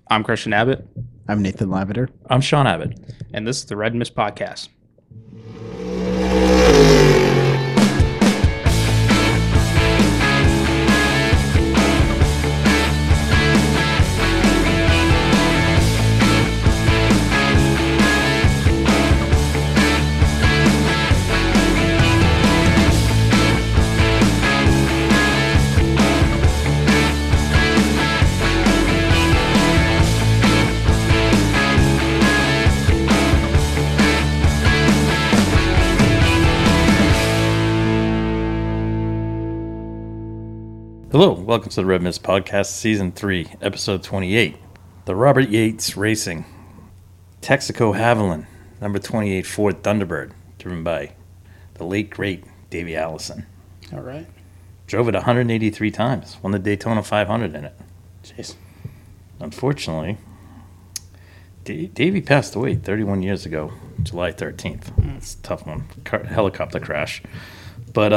I'm Christian Abbott. I'm Nathan Lavender. I'm Sean Abbott. And this is the Red Mist Podcast. Hello, welcome to the Red Mist Podcast, Season 3, Episode 28. The Robert Yates Racing Texaco Haviland, number 28 Ford Thunderbird, driven by the late, great Davey Allison. All right. Drove it 183 times, won the Daytona 500 in it. Jeez. Unfortunately, Davey passed away 31 years ago, July 13th. It's a tough one. Helicopter crash. But,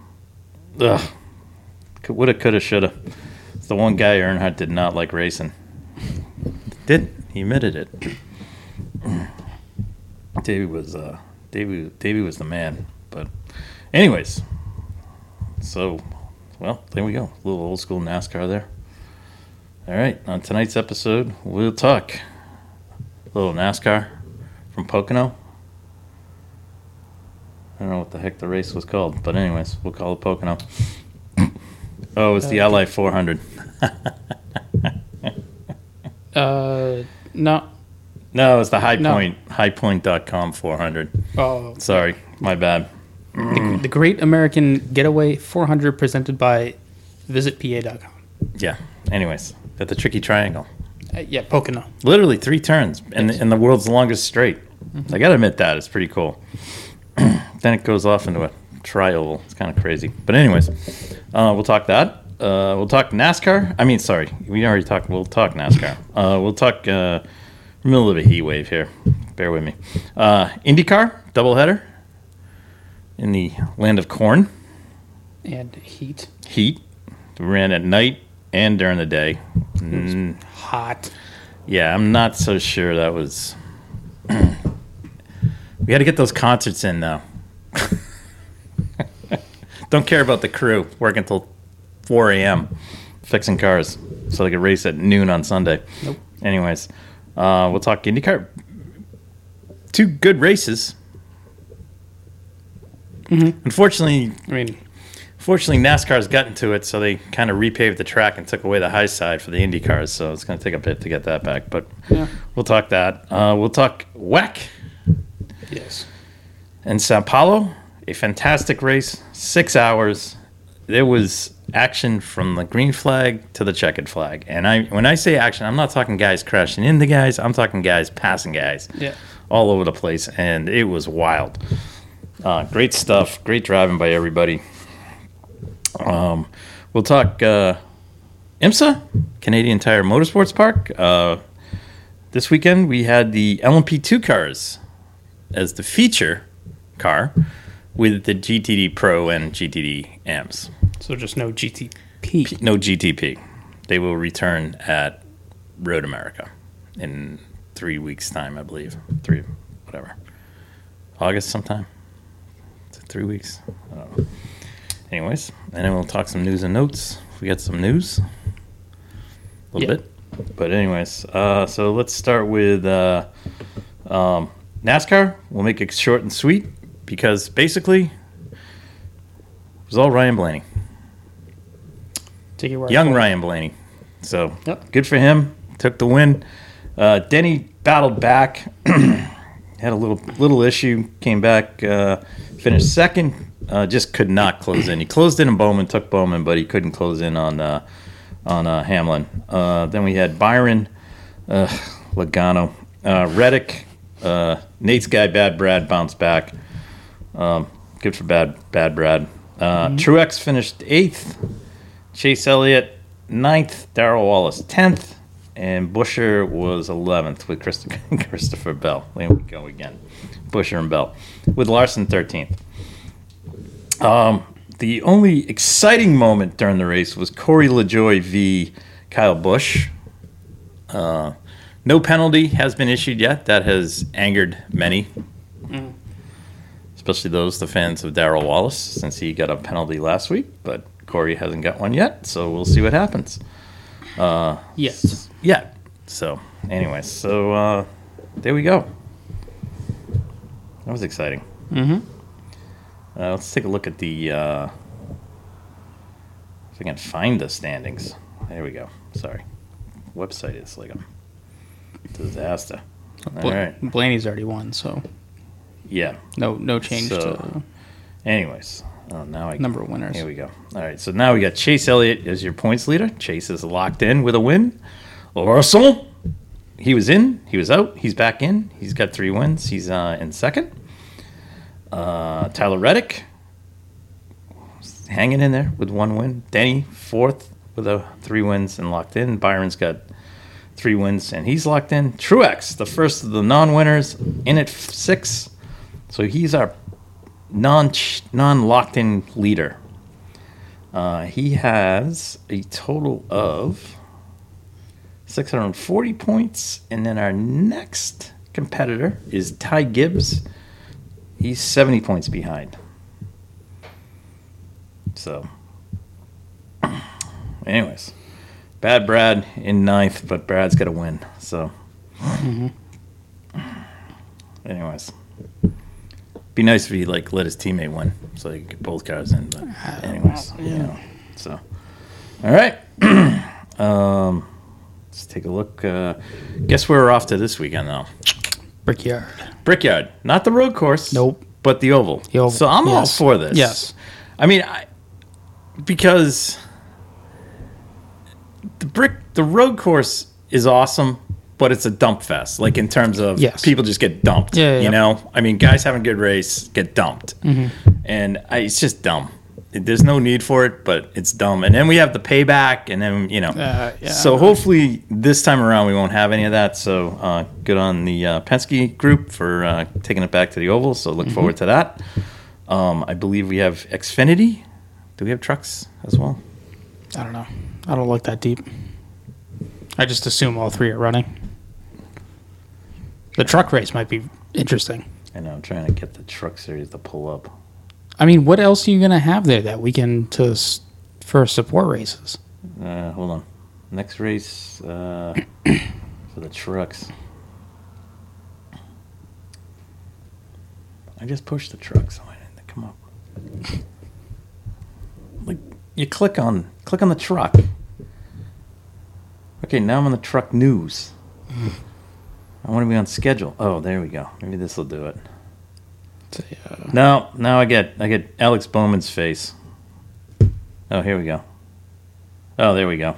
woulda, coulda, shoulda. It's the one guy Earnhardt did not like racing. He admitted it. Davey was the man. But anyways, so there we go. A little old school NASCAR there. All right, on tonight's episode, we'll talk a little NASCAR from Pocono. I don't know what the heck the race was called, but anyways, we'll call it Pocono. Oh, it's the Ally 400. No. No, it's the highpoint.com 400. Oh. Sorry, my bad. The Great American Getaway 400 presented by visitpa.com. Yeah, anyways, at the Tricky Triangle. Yeah, Pocono. Literally 3 turns in the world's longest straight. I got to admit that. It's pretty cool. Then it goes off into a tri-oval. It's kind of crazy. But anyways, we'll talk that. We'll talk NASCAR. We'll talk NASCAR. We'll talk middle of a heat wave here. Bear with me. IndyCar, doubleheader in the land of corn. And heat. Heat. We ran at night and during the day. Hot. Yeah, I'm not so sure that was... We had to get those concerts in, though. Don't care about the crew working until 4 a.m. fixing cars so they could race at noon on Sunday. Nope. Anyways, we'll talk IndyCar. 2 good races. Mm-hmm. Unfortunately, Unfortunately, NASCAR's gotten to it, so they kind of repaved the track and took away the high side for the Indy cars. So it's going to take a bit to get that back, but yeah. We'll talk that. We'll talk WEC. Yes. In Sao Paulo, a fantastic race, 6 hours. There was action from the green flag to the checkered flag. And when I say action, I'm not talking guys crashing into guys. I'm talking guys passing guys all over the place. And it was wild. Great stuff. Great driving by everybody. We'll talk IMSA, Canadian Tire Motorsports Park. This weekend, we had the LMP2 cars as the feature car with the GTD Pro and GTD AMS. So just no GTP. No GTP. They will return at Road America in 3 weeks' time, I believe. August sometime. Is it 3 weeks? I don't know. Anyways, and then we'll talk some news and notes. We got some news. A little bit. But anyways, so let's start with NASCAR. We'll make it short and sweet because basically it was all Ryan Blaney. Young Ryan Blaney. So Good for him. Took the win. Denny battled back. Had a little issue. Came back. Finished second. Just could not close in. He closed in on Bowman. Took Bowman, but he couldn't close in on Hamlin. Then we had Byron, Logano, Reddick. Nate's guy, Bad Brad, bounced back. Good for Bad Brad. Truex finished 8th. Chase Elliott 9th. Darrell Wallace 10th. And Buescher was 11th with Christopher Bell. There we go again. Buescher and Bell. With Larson 13th. The only exciting moment during the race was Corey LaJoie v. Kyle Busch. No penalty has been issued yet. That has angered many, especially the fans of Darrell Wallace, since he got a penalty last week. But Corey hasn't got one yet, so we'll see what happens. Yes. Yeah. So, anyways, there we go. That was exciting. Mm-hmm. Let's take a look at the. If I can find the standings. There we go. Sorry, website is like a disaster. All right. Blaney's already won, so Yeah. no change to Anyways, now number of winners. Here we go. All right, so now we got Chase Elliott as your points leader. Chase is locked in with a win. Russell, he was in, he was out, he's back in. He's got 3 wins. He's in second. Tyler Reddick, hanging in there with 1 win. Denny, fourth with 3 wins and locked in. Byron's got 3 wins and he's locked in. Truex, the first of the non-winners, in at 6. So he's our non-locked in leader. He has a total of 640 points, and then our next competitor is Ty Gibbs. He's 70 points behind. So, anyways, Bad Brad in 9th, but Brad's got to win. So, anyways. Be nice if he let his teammate win, so he could get both cars in. But anyways, So, all right. Let's take a look. Guess where we're off to this weekend, though? Brickyard, not the road course. Nope. But the oval. So I'm all for this. Yes. I mean, because the road course is awesome. But it's a dump fest, in terms of people just get dumped. You know? I mean, guys having a good race get dumped. And it's just dumb. There's no need for it, but it's dumb. And then we have the payback, and then, So hopefully this time around we won't have any of that. So good on the Penske group for taking it back to the oval. So look forward to that. I believe we have Xfinity. Do we have trucks as well? I don't know. I don't look that deep. I just assume all 3 are running. The truck race might be interesting. I know. I'm trying to get the truck series to pull up. I mean, what else are you going to have there that weekend for support races? Hold on. Next race for the trucks. I just pushed the trucks. So I didn't come up. You click on the truck. Okay, now I'm on the truck news. I want to be on schedule. Oh, there we go. Maybe this will do it. No, now I get Alex Bowman's face. Oh, here we go. Oh, there we go.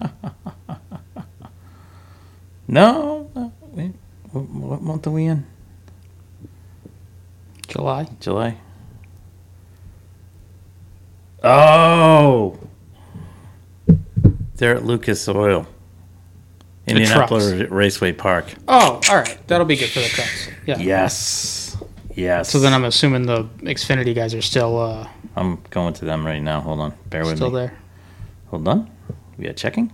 No, wait, what month are we in? July. Oh, they're at Lucas Oil. Indianapolis Raceway Park. Oh, all right. That'll be good for the trucks. Yeah. Yes. So then I'm assuming the Xfinity guys are still... I'm going to them right now. Hold on. Bear with me. Still there. Hold on. We are checking.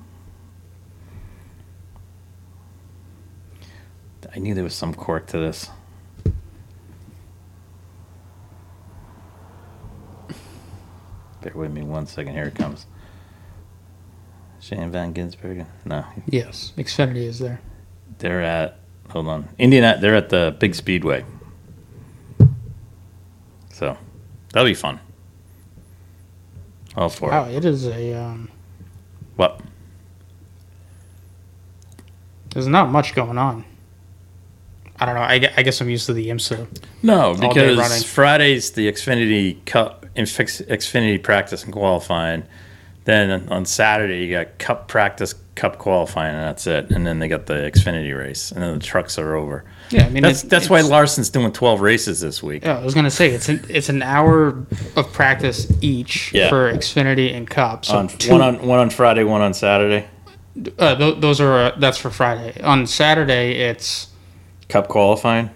I knew there was some quirk to this. Bear with me 1 second. Here it comes. Shane Van Gisbergen? No. Yes, Xfinity is there. They're at, hold on, Indiana. They're at the big speedway. So that'll be fun. All for it. Wow, it is a. What? There's not much going on. I don't know. I guess I'm used to the IMSA. No, because Friday's the Xfinity Cup, Xfinity practice and qualifying. Then on Saturday, you got Cup practice, Cup qualifying, and that's it. And then they got the Xfinity race, and then the trucks are over. Yeah, I mean that's why Larson's doing 12 races this week. Yeah, I was gonna say it's an hour of practice each for Xfinity and Cup. So one on Friday, one on Saturday. Those are that's for Friday. On Saturday, it's Cup qualifying.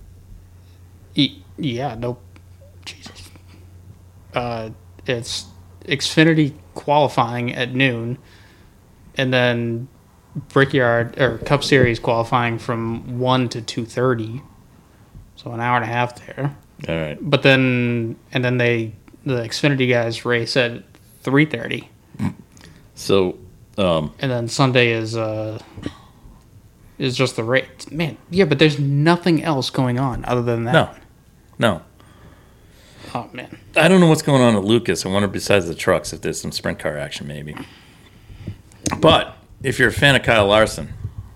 Yeah, no, Jesus. It's Xfinity qualifying at noon, and then Brickyard or Cup Series qualifying from 1 to 2:30, so an hour and a half there. All right. But then the Xfinity guys race at 3:30. So, and then Sunday is just the race. Man, yeah, but there's nothing else going on other than that. No. Oh man, I don't know what's going on at Lucas. I wonder besides the trucks if there's some sprint car action maybe. But if you're a fan of Kyle Larson,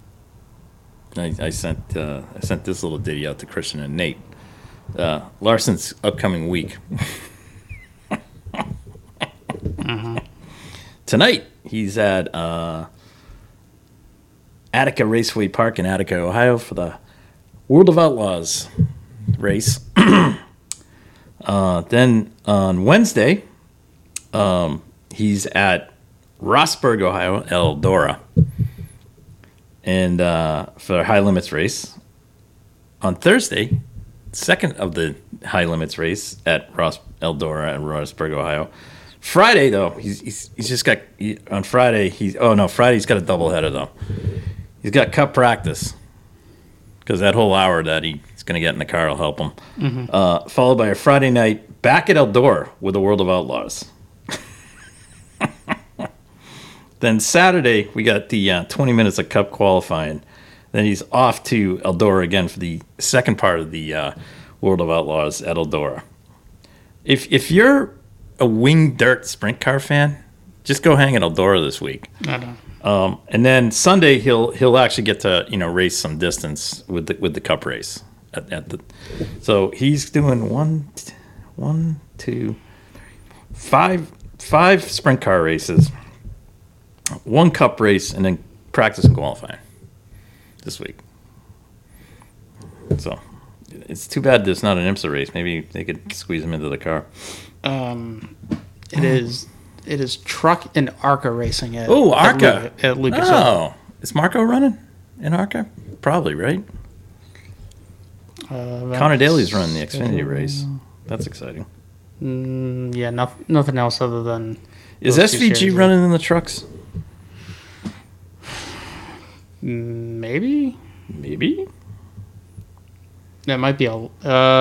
I sent this little ditty out to Christian and Nate. Larson's upcoming week. Tonight he's at Attica Raceway Park in Attica, Ohio for the World of Outlaws race. Then on Wednesday, he's at Rossburg, Ohio, Eldora, and for the high limits race. On Thursday, second of the high limits race at Eldora and Rossburg, Ohio. Friday though, he's just got on Friday. Friday he's got a doubleheader though. He's got cup practice because that whole hour that he's going to get in the car will help him. Mm-hmm. Followed by a Friday night back at Eldora with the World of Outlaws. Then Saturday we got the 20 minutes of cup qualifying. Then he's off to Eldora again for the second part of the World of Outlaws at Eldora. If you're a winged dirt sprint car fan, just go hang at Eldora this week. I know. And then Sunday he'll actually get to race some distance with the cup race so he's doing five sprint car races, one cup race, and then practice and qualifying this week. So it's too bad there's not an IMSA race. Maybe they could squeeze him into the car. It is truck and ARCA racing at ARCA at Lucas. Oh, is Marco running in ARCA? Probably, right? Connor Daly's running the Xfinity race. That's exciting. Yeah, nothing else other than. Is SVG running in the trucks? Maybe. That might be a.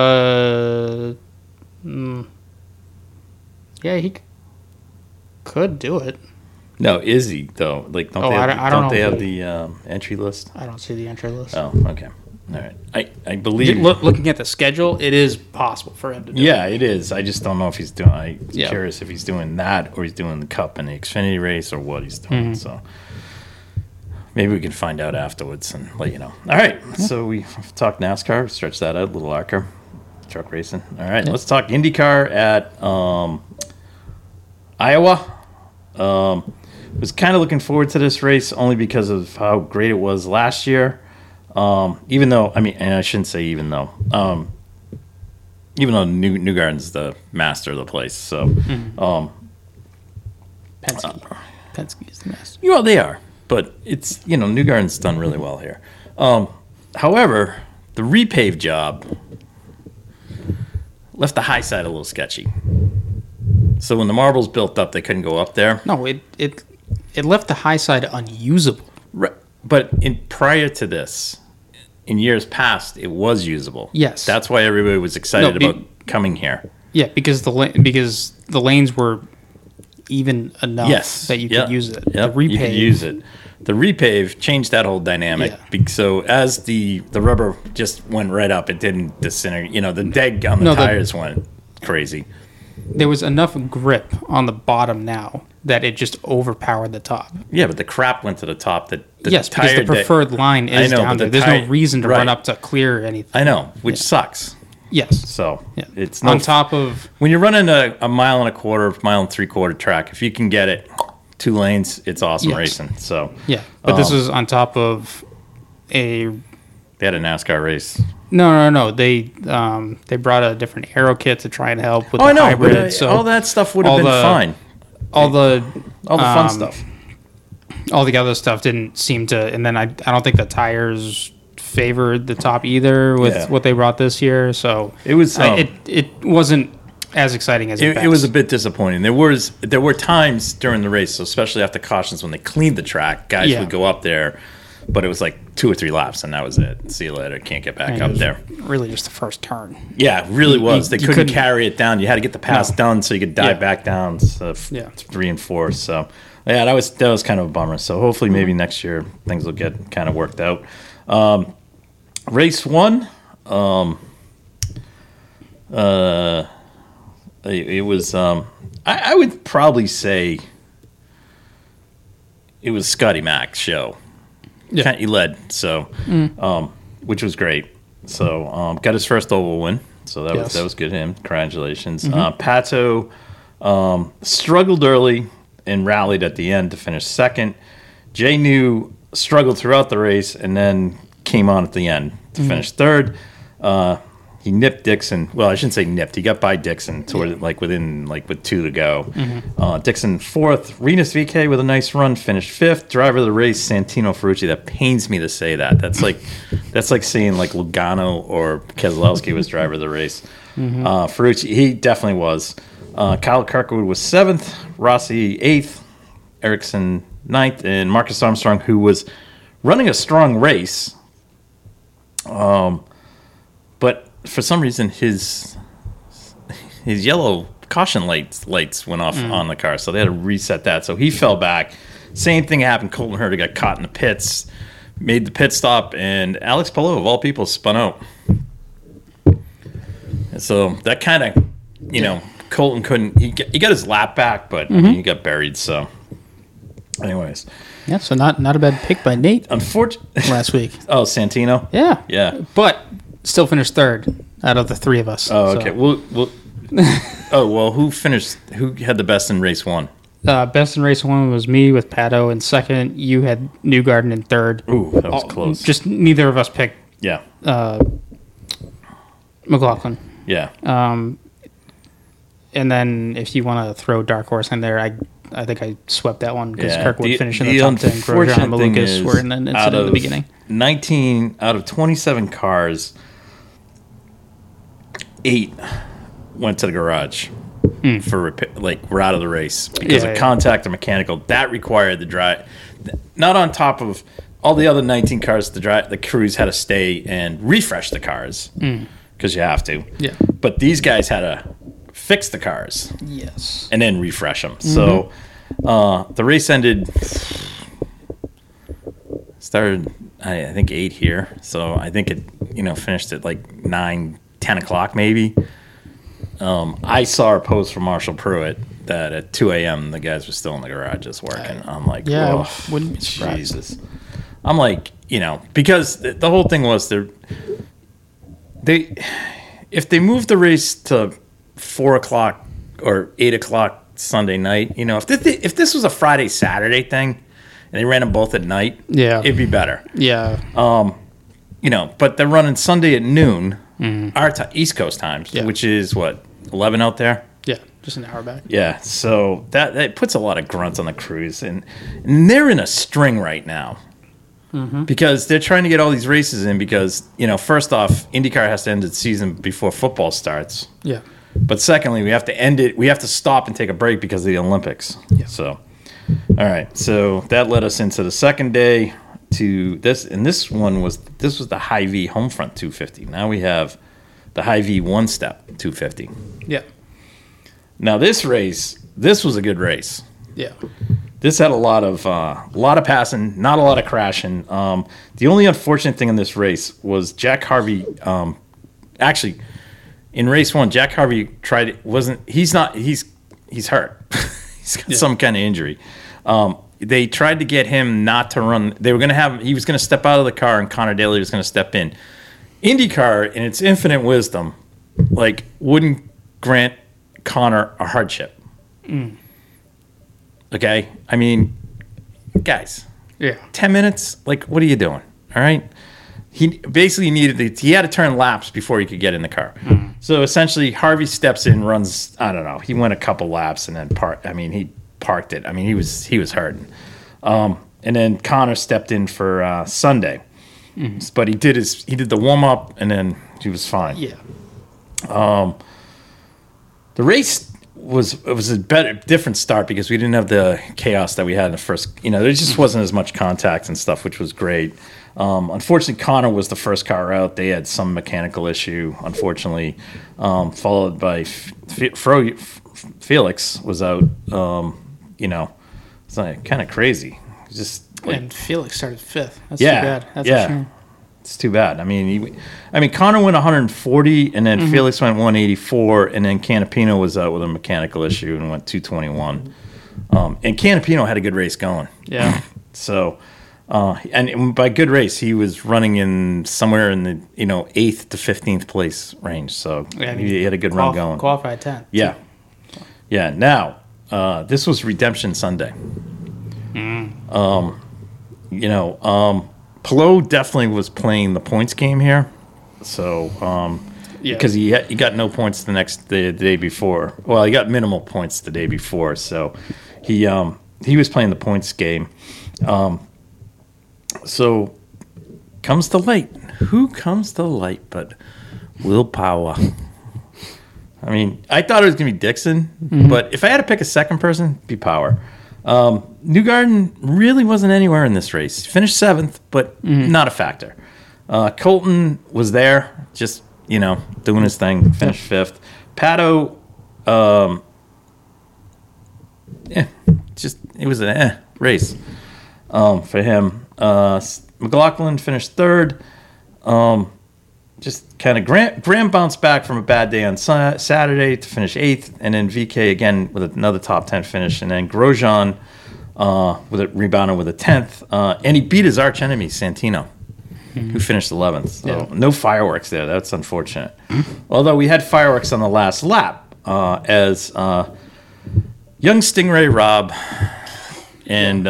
Yeah, he could do it. No, is he though? Like, don't they have the entry list? I don't see the entry list. Oh, okay. All right. I believe. Looking at the schedule, it is possible for him to do it. Yeah, it is. I just don't know if he's doing. I'm curious if he's doing that or he's doing the Cup and the Xfinity race or what he's doing. Mm-hmm. So maybe we can find out afterwards and let you know. All right. Yeah. So we talked NASCAR. Stretch that out. Little ARCA. Truck racing. All right. Let's talk IndyCar at Iowa. Was kind of looking forward to this race only because of how great it was last year. Even though, and I shouldn't say even though Newgarden's the master of the place. So, Penske is the master. Well, they are, but it's, Newgarden's done really well here. However, the repave job left the high side a little sketchy. So when the marbles built up, they couldn't go up there. No, it left the high side unusable. Right. But prior to this, in years past, it was usable. Yes. That's why everybody was excited about coming here. Yeah, because the lanes were even enough that you could use it. Yep, you could use it. The repave changed that whole dynamic. Yeah. So as the rubber just went right up, it didn't disintegrate. The deg on the tires went crazy. There was enough grip on the bottom now that it just overpowered the top. Yeah, but the crap went to the top. Because the preferred line is down there. There's no reason to run up to clear anything. I know, which sucks. Yes. So it's on top of when you're running a mile and a quarter, mile and 3/4 track. If you can get it 2 lanes, it's awesome racing. So but this is on top of a. They had a NASCAR race. No. They brought a different aero kit to try and help with the hybrid. But so all that stuff would have been fine. All the fun stuff. All the other stuff didn't seem to, and then I don't think the tires favored the top either with what they brought this year. So it was it wasn't as exciting as it was a bit disappointing. There were times during the race, so especially after cautions when they cleaned the track, guys would go up there, but it was like 2 or 3 laps and that was it. See you later. Can't get back up there. Really, just the first turn. Yeah, it really was. They couldn't carry it down. You had to get the pass done so you could dive back down. So 3 and 4. So yeah, that was kind of a bummer. So hopefully maybe next year things will get kind of worked out. Race 1. It was I would probably say it was Scotty Mac's show. Yeah. He led, so which was great. So got his first oval win. So that was good to him. Congratulations. Pato struggled early and rallied at the end to finish second. Jay New struggled throughout the race and then came on at the end to finish third. He nipped Dixon. Well, I shouldn't say nipped. He got by Dixon toward with 2 to go. Dixon fourth. Renus VK with a nice run finished fifth. Driver of the race, Santino Ferrucci. That pains me to say that. That's like saying like Logano or Keselowski was driver of the race. Ferrucci, he definitely was. Kyle Kirkwood was seventh. Rossi eighth. Ericsson ninth, and Marcus Armstrong, who was running a strong race. But for some reason, his yellow caution lights went off on the car, so they had to reset that. So he fell back. Same thing happened. Colton Herta got caught in the pits, made the pit stop, and Alex Palou, of all people, spun out. And so that kind of, Colton couldn't. He got his lap back, but he got buried. So, anyways. Yeah, so not a bad pick by Nate. Unfortunately, last week. Oh, Santino. Yeah. But still finished third out of the 3 of us. Oh, okay. Who finished? Who had the best in race 1? Best in race 1 was me with Pato, and second you had Newgarden in third. Ooh, that was close. Just neither of us picked. Yeah. McLaughlin. Yeah. And then if you want to throw Dark Horse in there, I think I swept that one because Kirkwood finished in the top 10. Grosjean and Malukas were in an incident in the beginning. 19 out of 27 cars, 8 went to the garage for repair, we're out of the race because of contact or mechanical. That required the drive. Not on top of all the other 19 cars, the crews had to stay and refresh the cars because you have to. Yeah. But these guys had to fix the cars. Yes. And then refresh them. So the race ended, started, I think 8 here. So I think it, finished at like 9, 10 o'clock maybe. I saw a post from Marshall Pruitt that at 2 a.m. the guys were still in the garages working. I'm like, wouldn't be surprised. Jesus. I'm like, because the whole thing was if they moved the race to 4 o'clock or 8 o'clock Sunday night, if this was a Friday, Saturday thing and they ran them both at night, it'd be better. Yeah. But they're running Sunday at noon, our East Coast times, which is what, 11 out there? Yeah, just an hour back. Yeah, so that puts a lot of grunts on the crews, and they're in a string right now because they're trying to get all these races in because, first off, IndyCar has to end its season before football starts. Yeah. But secondly, we have to end it. We have to stop and take a break because of the Olympics. Yeah. So, all right. So that led us into the second day to this, and this was the Hy-Vee Homefront 250. Now we have the Hy-Vee one-step 250. Yeah. Now this was a good race. Yeah. This had a lot of passing, not a lot of crashing. The only unfortunate thing in this race was Jack Harvey. Actually, in race 1, Jack Harvey he's hurt. He's got some kind of injury. They tried to get him not to run. He was going to step out of the car and Connor Daly was going to step in. IndyCar, in its infinite wisdom, wouldn't grant Connor a hardship. Okay? I mean, guys. Yeah. 10 minutes? What are you doing? All right? He basically he had to turn laps before he could get in the car. So essentially, Harvey steps in, runs, I don't know, he went a couple laps and then he parked it. I mean, he was hurting. And then Connor stepped in for Sunday. But he did the warm-up and then he was fine. Yeah. The race was a different start because we didn't have the chaos that we had in the first. There just wasn't as much contact and stuff, which was great. Unfortunately, Connor was the first car out. They had some mechanical issue, unfortunately, followed by Felix was out. It's kind of crazy. And Felix started 5th. That's too bad. That's a shame. It's too bad. I mean, Connor went 140, and then Felix went 184, and then Canapino was out with a mechanical issue and went 221. And Canapino had a good race going. Yeah. So, and by good race, he was running in somewhere in the 8th to 15th place range. So he had a good run going. Qualified 10th. Yeah. Yeah. Now, this was Redemption Sunday. Palou definitely was playing the points game here, so because he got no points the day before. Well, he got minimal points the day before, so he was playing the points game. So comes the light. Who comes to light but Will Power? I mean, I thought it was gonna be Dixon, but if I had to pick a second person, it'd be Power. Newgarden really wasn't anywhere in this race. Finished 7th, but not a factor. Colton was there, just doing his thing. Finished 5th. Pato, it was a race for him. McLaughlin finished 3rd. Just kind of Graham bounced back from a bad day on Saturday to finish 8th, and then VK again with another top 10 finish, and then Grosjean rebounded with a 10th, and he beat his arch enemy Santino, who finished 11th. So no fireworks there. That's unfortunate. Although we had fireworks on the last lap as young Stingray Rob and.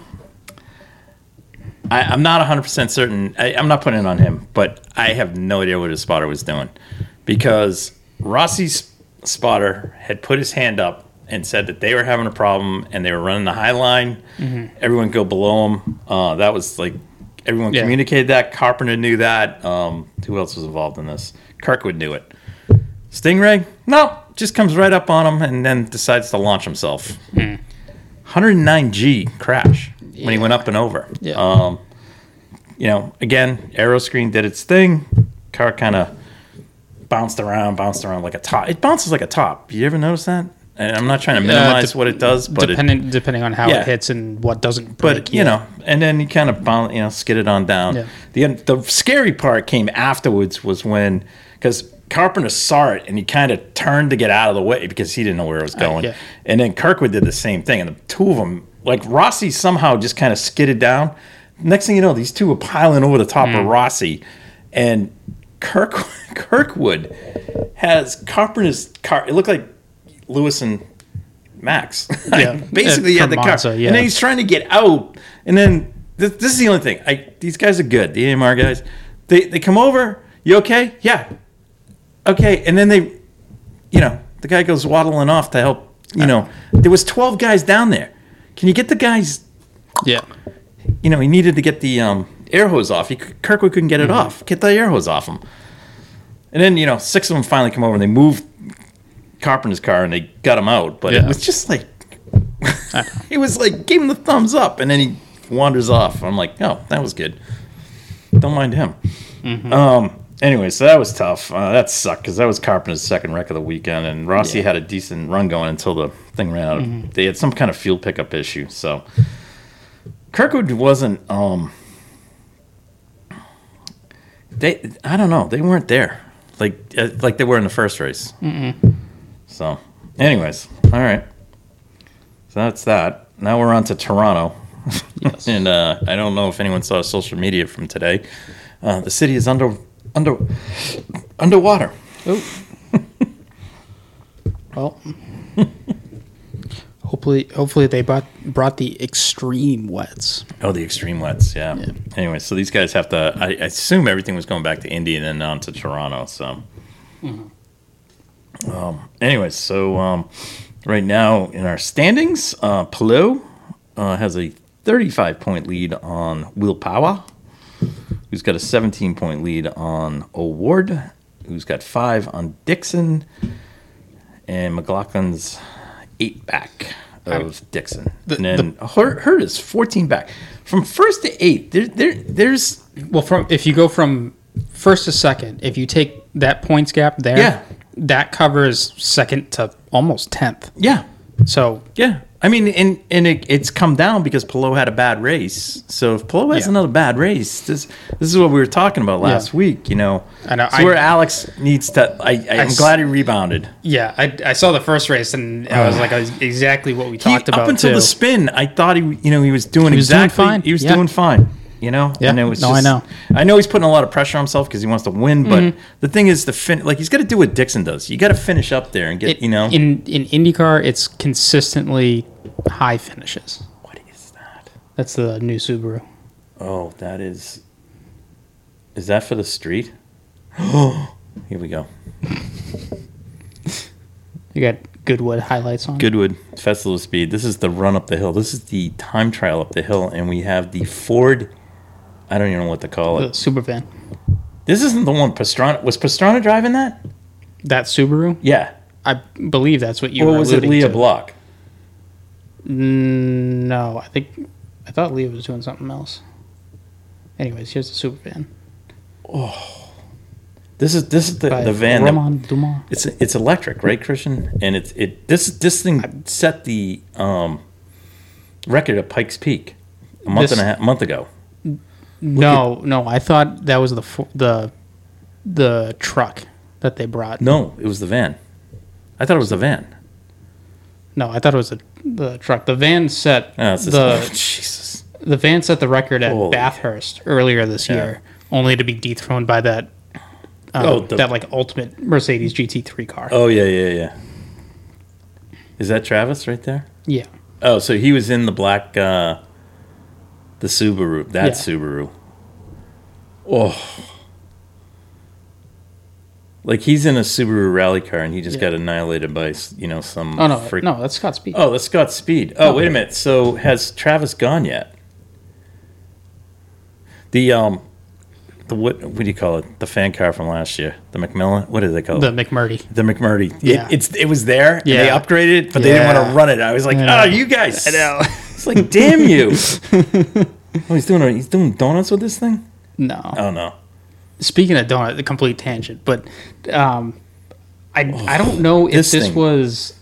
I'm not 100% certain. I'm not putting it on him, but I have no idea what his spotter was doing, because Rossi's spotter had put his hand up and said that they were having a problem and they were running the high line. Everyone go below him. That was like everyone communicated that. Carpenter knew that. Who else was involved in this? Kirkwood knew it. Stingray, no, just comes right up on him and then decides to launch himself. 109G crash. When he went up and over. Again, aero screen did its thing. Car kind of bounced around like a top. It bounces like a top. You ever notice that? And I'm not trying to minimize what it does, but depending on how it hits and what doesn't break. But, and then he kind of skidded on down. Yeah. The scary part came afterwards was when, because Carpenter saw it and he kind of turned to get out of the way because he didn't know where it was going. And then Kirkwood did the same thing. And the two of them, like Rossi somehow just kind of skidded down. Next thing you know, these two were piling over the top of Rossi. And Kirkwood has Carpenter's car. It looked like Lewis and Max. Basically, he had the car. And then he's trying to get out. And then this is the only thing. These guys are good. The AMR guys. They come over. You okay? Yeah. Okay. And then the guy goes waddling off to help. There was 12 guys down there. Can you get the guys? Yeah. He needed to get the air hose off. Kirkwood couldn't get it off. Get the air hose off him. And then, 6 of them finally come over and they moved Carpenter's car and they got him out. But it was just like, it was like, give him the thumbs up. And then he wanders off. I'm like, oh, that was good. Don't mind him. Anyway, so that was tough. That sucked because that was Carpenter's second wreck of the weekend. And Rossi had a decent run going until the thing ran out. They had some kind of fuel pickup issue. So Kirkwood wasn't, I don't know. They weren't there like they were in the first race. So anyways, all right. So that's that. Now we're on to Toronto. And I don't know if anyone saw social media from today. The city is underwater. Oh. Well, hopefully they brought the extreme wets. Oh, the extreme wets, yeah. Anyway, so these guys have to. I assume everything was going back to Indy and then on to Toronto. So, anyways, so right now in our standings, Palou has a 35-point lead on Will Power, who's got a 17-point lead on O'Ward, who's got 5 on Dixon, and McLaughlin's 8 back of Dixon. And then Hurt is 14 back. From first to 8, there's... Well, if you go from first to second, if you take that points gap there, that covers second to almost 10th. Yeah. So... Yeah. I mean, and it's come down because Palou had a bad race. So if Palou has another bad race, this is what we were talking about last week. You know, I know. So where Alex needs to. I'm glad he rebounded. Yeah, I saw the first race and I was like, exactly what we talked about. Up until the spin, I thought he was doing doing fine. He was doing fine. You know, yeah. And it was I know. I know he's putting a lot of pressure on himself because he wants to win, but the thing is, he's got to do what Dixon does. You got to finish up there and get. In IndyCar, it's consistently high finishes. What is that? That's the new Subaru. Oh, that is. Is that for the street? Oh, here we go. You got Goodwood highlights on. Goodwood Festival of Speed. This is the run up the hill. This is the time trial up the hill, and we have the Ford. I don't even know what to call it. The super van. This isn't the one Pastrana. Was Pastrana driving that? That Subaru? Yeah. I believe that's what you were alluding to. Or was it Leah Block? No, I thought Leah was doing something else. Anyways, here's the super van. Oh. This is the van. Romain Dumas. It's electric, right, Christian? And this thing set the record at Pikes Peak a month ago. No, I thought that was the truck that they brought. No, it was the van. I thought it was the van. No, I thought it was the truck. The van set Jesus. The van set the record at Bathurst earlier this year, only to be dethroned by that that ultimate Mercedes GT3 car. Oh yeah. Is that Travis right there? Yeah. Oh, so he was in the black. The Subaru, Subaru. Oh. Like he's in a Subaru rally car and he just got annihilated by, some... Oh, no, no, that's Scott Speed. Oh, that's Scott Speed. Oh, wait a minute. So has Travis gone yet? The what do you call it? The fan car from last year. The Macmillan? What do they call it? The McMurdy. The McMurdy. Yeah. It was there. Yeah. And they upgraded it, but they didn't want to run it. I was like, you guys. I know. It's like, damn you. Oh, he's doing donuts with this thing? No. Oh, no. Speaking of donut, the complete tangent, but I don't know if this was...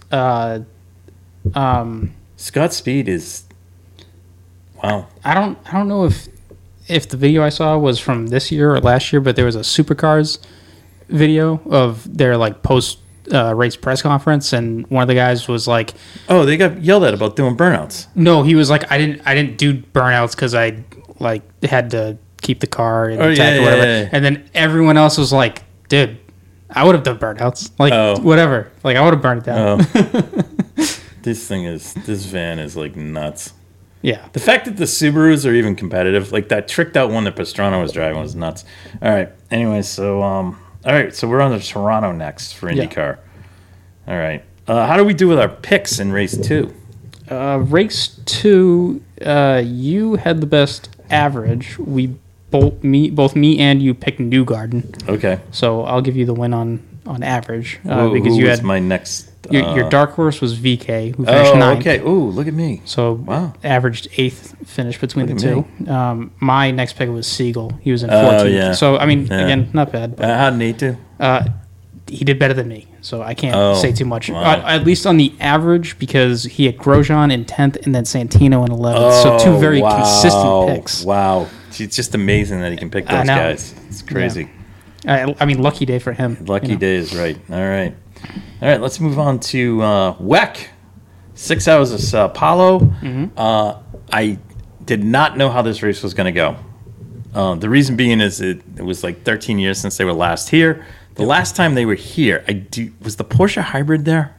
Scott Speed is... Wow. I don't know if the video I saw was from this year or last year, but there was a Supercars video of their post race press conference, and one of the guys was like, "Oh, they got yelled at about doing burnouts." No, he was like, "I didn't do burnouts because I had to keep the car intact or whatever." Yeah. And then everyone else was like, "Dude, I would have done burnouts, whatever. Like I would have burned it down." This van is like nuts. Yeah. The fact that the Subarus are even competitive, like that tricked out one that Pastrana was driving was nuts. All right. Anyway, so so we're on to Toronto next for IndyCar. Yeah. All right. How do we do with our picks in race 2? Race 2, you had the best average. Both me and you picked Newgarden. Okay. So I'll give you the win on average because you had my next. Your dark horse was VK, who finished 9th. Okay. Ooh, look at me. So averaged 8th finish between the two. My next pick was Siegel. He was in 14th. Yeah. So I mean, again, not bad. But, how did he do? He did better than me, so I can't say too much. Wow. At least on the average, because he had Grosjean in 10th and then Santino in 11th. So two very consistent picks. Wow. It's just amazing that he can pick those guys. It's crazy. Yeah. I mean, lucky day for him. Lucky day is right. All right, let's move on to WEC. 6 hours of Sao Paulo. Mm-hmm. I did not know how this race was going to go. The reason being is it was like 13 years since they were last here. The last time they were here, was the Porsche hybrid there?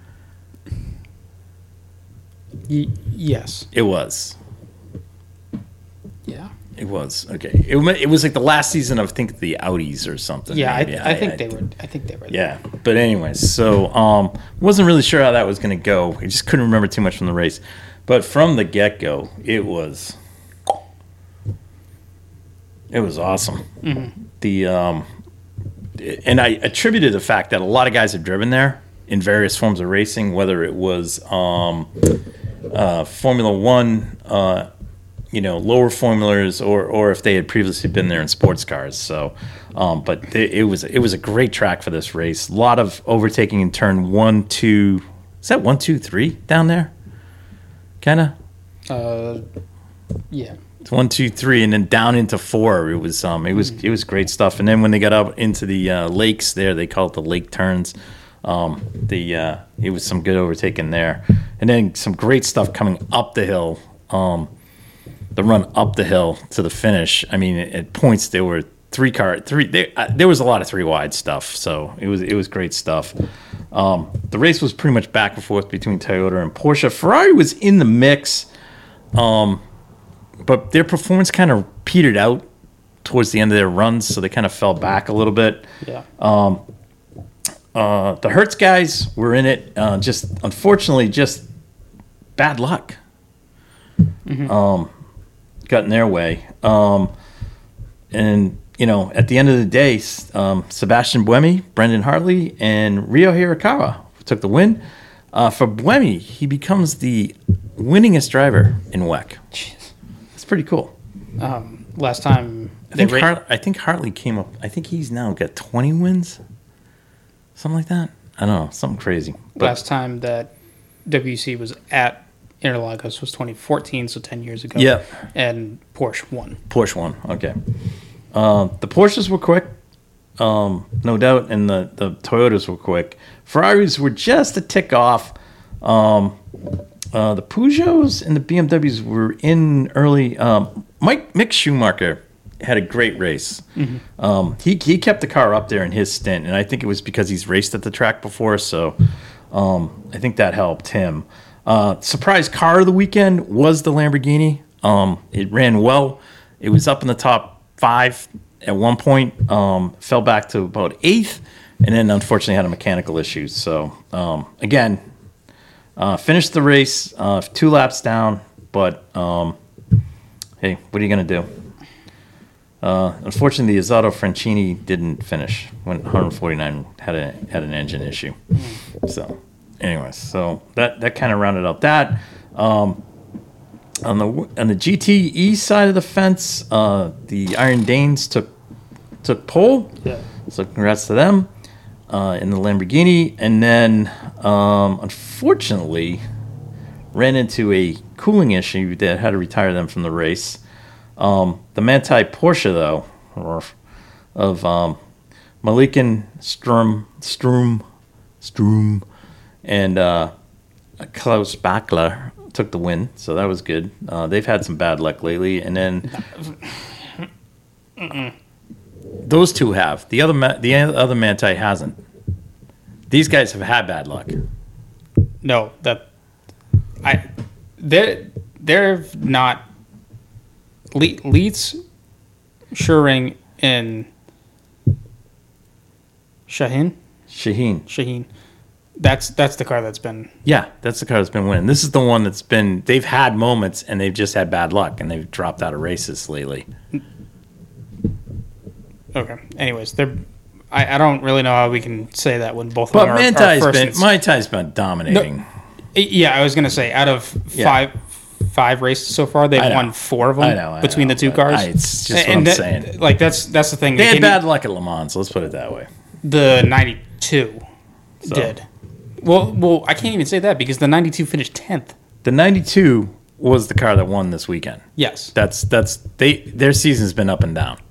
Yes. It was. Yeah. It was. Okay. It was like the last season of, I think, the Audis or something. Yeah, I think they were. I think they were. Yeah. But anyways, so wasn't really sure how that was going to go. I just couldn't remember too much from the race. But from the get-go, it was awesome. Mm-hmm. And I attributed the fact that a lot of guys have driven there in various forms of racing, whether it was Formula One, lower formulas, or if they had previously been there in sports cars. So, but it was a great track for this race. A lot of overtaking in turn 1, 2. Is that 1, 2, 3 down there? Kind of. Yeah. It's 1, 2, 3, and then down into 4. It was great stuff. And then when they got up into the lakes there, they call it the lake turns. It was some good overtaking there, and then some great stuff coming up the hill. The run up the hill to the finish. I mean, at points there were there was a lot of 3 wide stuff. So it was great stuff. The race was pretty much back and forth between Toyota and Porsche. Ferrari was in the mix, but their performance kind of petered out towards the end of their runs, so they kind of fell back a little bit. Yeah. The Hertz guys were in it. Unfortunately, just bad luck. Got in their way. And at the end of the day, Sebastian Buemi, Brendan Hartley, and Ryo Hirakawa took the win. For Buemi, he becomes the winningest driver in WEC. Jeez. It's pretty cool. Last time... I think Hartley came up... I think he's now got 20 wins. Something like that. I don't know. Something crazy. But last time that WC was at Interlagos was 2014, so 10 years ago. Yeah. And Porsche won. Okay. The Porsches were quick, no doubt, and the Toyotas were quick. Ferraris were just a tick off. The Peugeots and the BMWs were in early. Mick Schumacher had a great race. He kept the car up there in his stint, and I think it was because he's raced at the track before, so I think that helped him. Surprise car of the weekend was the Lamborghini. It ran well. It was up in the top 5 at one point, fell back to about 8th, and then unfortunately had a mechanical issue. So, again, finished the race 2 laps down, but hey, what are you going to do? Unfortunately, the Izzato Francini didn't finish. Went 149, had an engine issue. So, anyways, that kind of rounded out that. On the GTE side of the fence, the Iron Danes took pole. Yeah. So congrats to them in the Lamborghini, and then unfortunately ran into a cooling issue that had to retire them from the race. The Manthey Porsche, though, of Malikin Strum, and Klaus Bachler took the win, so that was good. They've had some bad luck lately, and then those two have. The other Manthey hasn't. These guys have had bad luck. No, they're not. Leeds, Schuring, and Shaheen. That's the car that's been... Yeah, that's the car that's been winning. This is the one that's been... They've had moments, and they've just had bad luck, and they've dropped out of races lately. Okay. Anyways, I don't really know how we can say that when both of them are first. Manthey's been dominating. No, yeah, I was going to say, out of five races so far, they've won 4 of them between the two cars. It's just what I'm saying. Like, that's the thing. They had bad luck at Le Mans, let's put it that way. The 92 did. Well, I can't even say that because the 92 finished 10th. The 92 was the car that won this weekend. Yes. Their season's been up and down.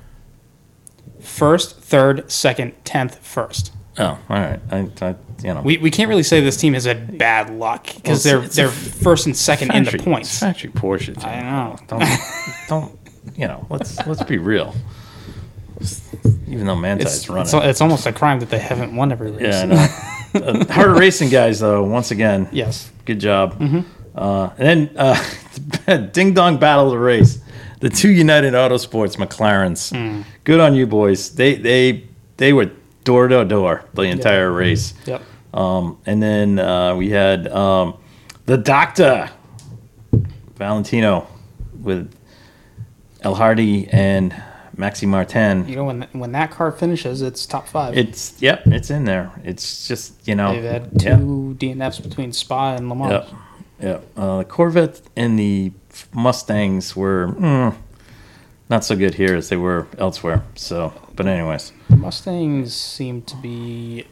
First, third, second, 10th, first. Oh, all right. We can't really say this team has had bad luck because they're first and second in the points. It's factory Porsche team. I know. Don't. Let's be real. Even though Manthey's running, it's almost a crime that they haven't won every race. Yeah, I know. Harder racing guys, though. Once again, yes, good job. And then the ding dong battle of the race. The 2 United Autosports McLarens. Good on you, boys. They were door to door the entire race. Yep. And then we had the Doctor Valentino with El Hardy and Maxi Martin. You know, when that car finishes, it's top 5. It's in there. It's just, they've had 2 DNFs between Spa and Le Mans. The Corvette and the Mustangs were not so good here as they were elsewhere. So, but anyways, Mustangs seem to be.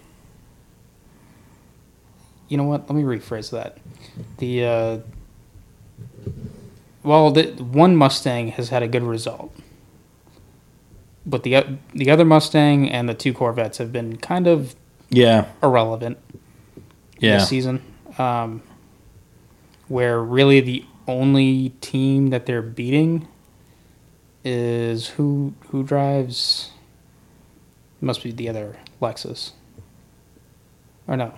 You know what? Let me rephrase that. The one Mustang has had a good result, but the other Mustang and the 2 Corvettes have been kind of irrelevant this season. Where really the only team that they're beating is who drives. Must be the other Lexus, or no?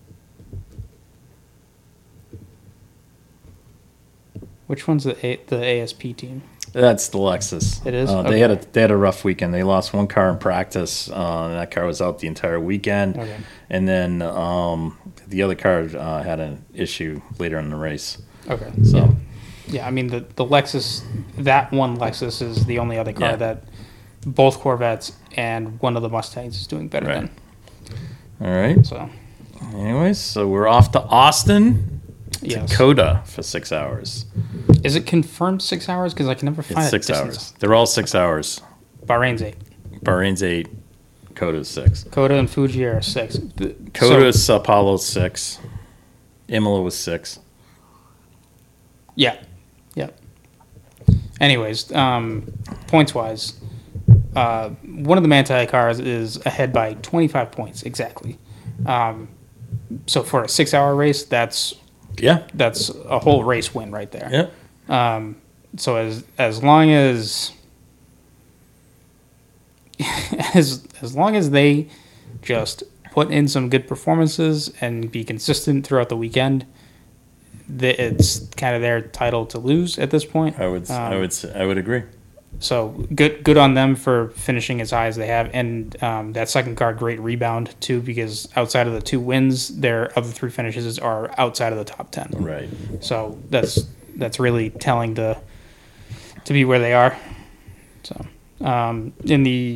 Which one's the ASP team? That's the Lexus. It is. Okay. They had a rough weekend. They lost 1 car in practice, and that car was out the entire weekend. Okay. And then the other car had an issue later in the race. Okay. So, yeah. I mean the Lexus. That one Lexus is the only other car that both Corvettes and one of the Mustangs is doing better than. All right. So, anyways, so we're off to Austin. Yes. Dakota for 6 hours. Is it confirmed 6 hours? Because I can never find it. 6 hours. They're all 6 hours. Bahrain's 8. Bahrain's 8. Coda's 6. Coda and Fuji are 6. Coda's Sao Paulo's 6. Imola was 6. Yeah. Anyways, points wise, one of the Manthey cars is ahead by 25 points exactly. So for a 6 hour race, that's a whole race win right there. Yeah. So as long as as long as they just put in some good performances and be consistent throughout the weekend, it's kind of their title to lose at this point. I would agree. So good on them for finishing as high as they have, and that second car, great rebound too, because outside of the 2 wins, their other 3 finishes are outside of the top 10. Right. So that's really telling to be where they are. So in the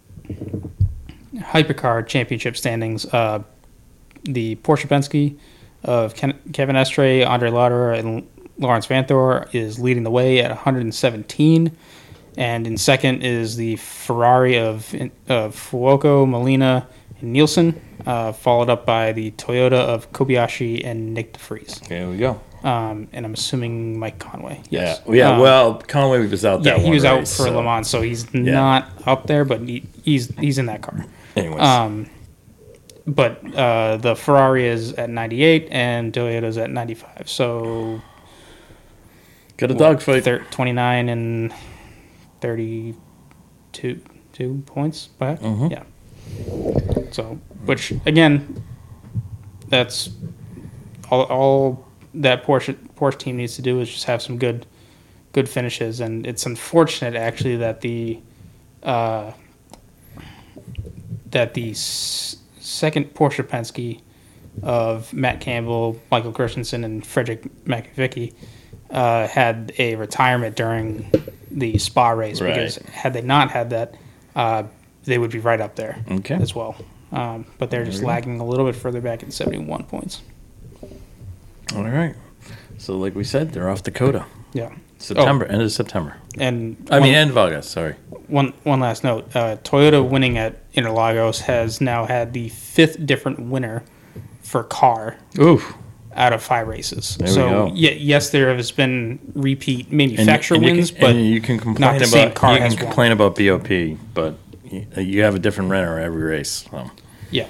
Hypercar Championship standings, the Porsche Penske of Kevin Estre, Andre Lauder, and Lawrence Vanthoor is leading the way at 117. And in second is the Ferrari of Fuoco, Molina, and Nielsen, followed up by the Toyota of Kobayashi and Nick DeFries. There we go. And I'm assuming Mike Conway. Yes. Yeah. Well, Conway was out that one race. Yeah, he was out for Le Mans, so he's not up there, but he's in that car. Anyways. But the Ferrari is at 98 and Toyota's at 95. So got a dogfight. 29 and 32 points back. Mm-hmm. Yeah. So, which again, that's all that Porsche team needs to do is just have some good finishes, and it's unfortunate actually that the second Porsche Penske of Matt Campbell, Michael Christensen, and Frederick McVicky had a retirement during the Spa race, because had they not had that, they would be right up there as well. But they're just lagging a little bit further back at 71 points. All right. So like we said, they're off Dakota. Yeah. End of September. And end of August, sorry. One last note. Toyota winning at Interlagos has now had the 5th different winner for car. Oof. Out of 5 races. There we go. Yes, there has been repeat manufacturer wins, but you can complain not the same car. You can complain about BOP, but you have a different winner every race. So. Yeah.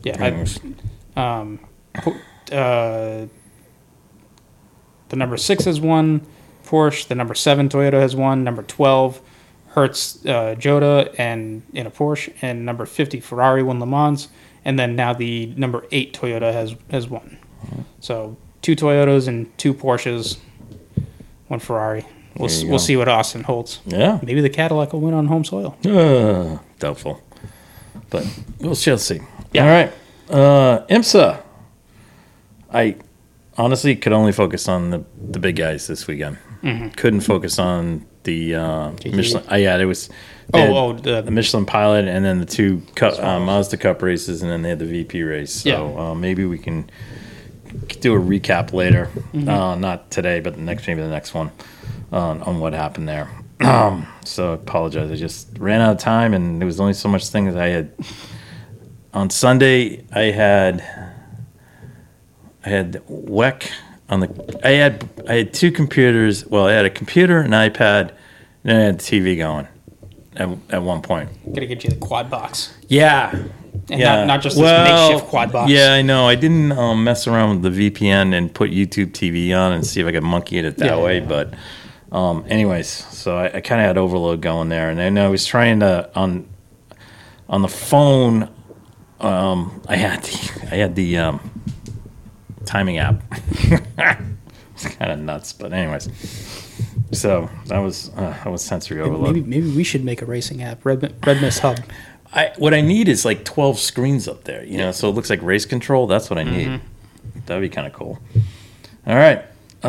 The number 6 has won Porsche. The number 7 Toyota has won. Number 12 Hertz Jota and in a Porsche, and number 50 Ferrari won Le Mans, and then now the number 8 Toyota has won. So 2 Toyotas and 2 Porsches, 1 Ferrari. We'll see what Austin holds. Yeah. Maybe the Cadillac will win on home soil. Doubtful. But we'll see. Yeah. All right. IMSA. I honestly could only focus on the big guys this weekend. Mm-hmm. Couldn't focus on the Michelin. It was The Michelin Pilot, and then the two Mazda Cup races, and then they had the VP race. So maybe we can do a recap later. Not today, but maybe the next one on what happened there. So I apologize. I just ran out of time, and there was only so much things I had. On Sunday, I had WEC on the. I had two computers. Well, I had a computer, an iPad, and I had the TV going at one point. Gotta get you the quad box. Yeah. And not just this makeshift quad box. Yeah, I know. I didn't mess around with the VPN and put YouTube TV on and see if I could monkey it that way. But anyways, so I kind of had overload going there. And then I was trying to, on the phone, I had the timing app. It's kind of nuts. But anyways, so that was sensory overload. Maybe we should make a racing app, Red Mist Hub. What I need is like 12 screens up there, so it looks like race control. That's what I need. That'd be kind of cool. All right.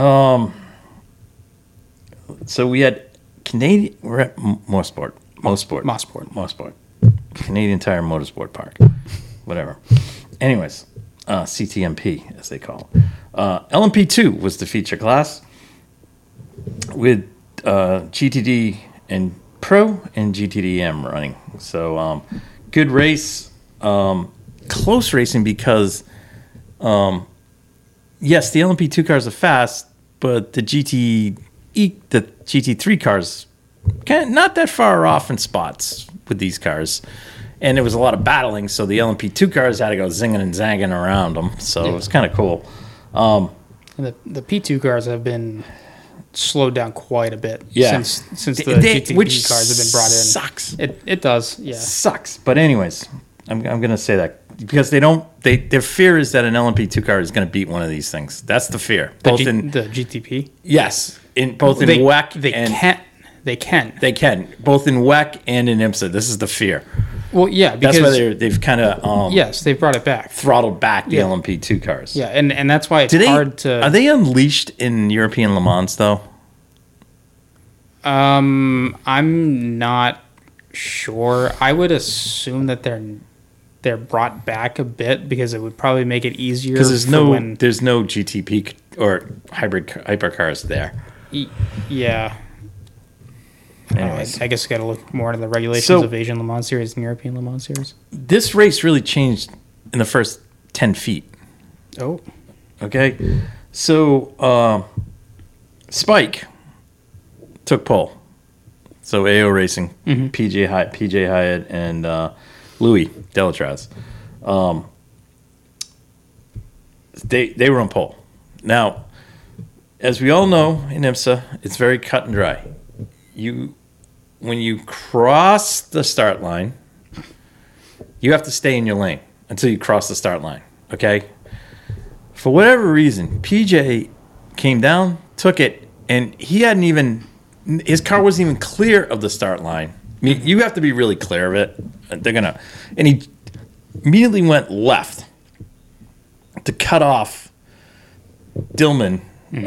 So we had Canadian. We're at Mosport. Canadian Tire Motorsport Park. Whatever. Anyways, CTMP as they call it. LMP2 was the feature class with GTD and Pro and GTD-M running. So good race, close racing because yes, the LMP2 cars are fast, but the GT3 cars kind of not that far off in spots with these cars. And there was a lot of battling, so the LMP2 cars had to go zinging and zanging around them. So it was kind of cool. And the P2 cars have been slowed down quite a bit since the GTP cars have been brought in. Sucks. It does, yeah. Sucks. But anyways, I'm going to say that because their fear is that an LMP2 car is going to beat one of these things. That's the fear. The GTP? Yes. In WEC. They can. They can. Both in WEC and in IMSA. This is the fear. Well, yeah, because that's why they've kind of they've brought it back, throttled back the LMP2 cars. Yeah, and that's why it's hard to. Are they unleashed in European Le Mans though? I'm not sure. I would assume that they're brought back a bit because it would probably make it easier. Because there's no GTP or hybrid hypercars there. Yeah. I guess we got to look more into the regulations of Asian Le Mans Series and European Le Mans Series. This race really changed in the first 10 feet. Oh. Okay. So, Spike took pole. So, AO Racing, PJ Hyatt, and Louis Delatraz. They were on pole. Now, as we all know in IMSA, it's very cut and dry. When you cross the start line, you have to stay in your lane until you cross the start line, okay? For whatever reason, PJ came down, took it, and his car wasn't even clear of the start line. I mean, you have to be really clear of it. And he immediately went left to cut off Dillman.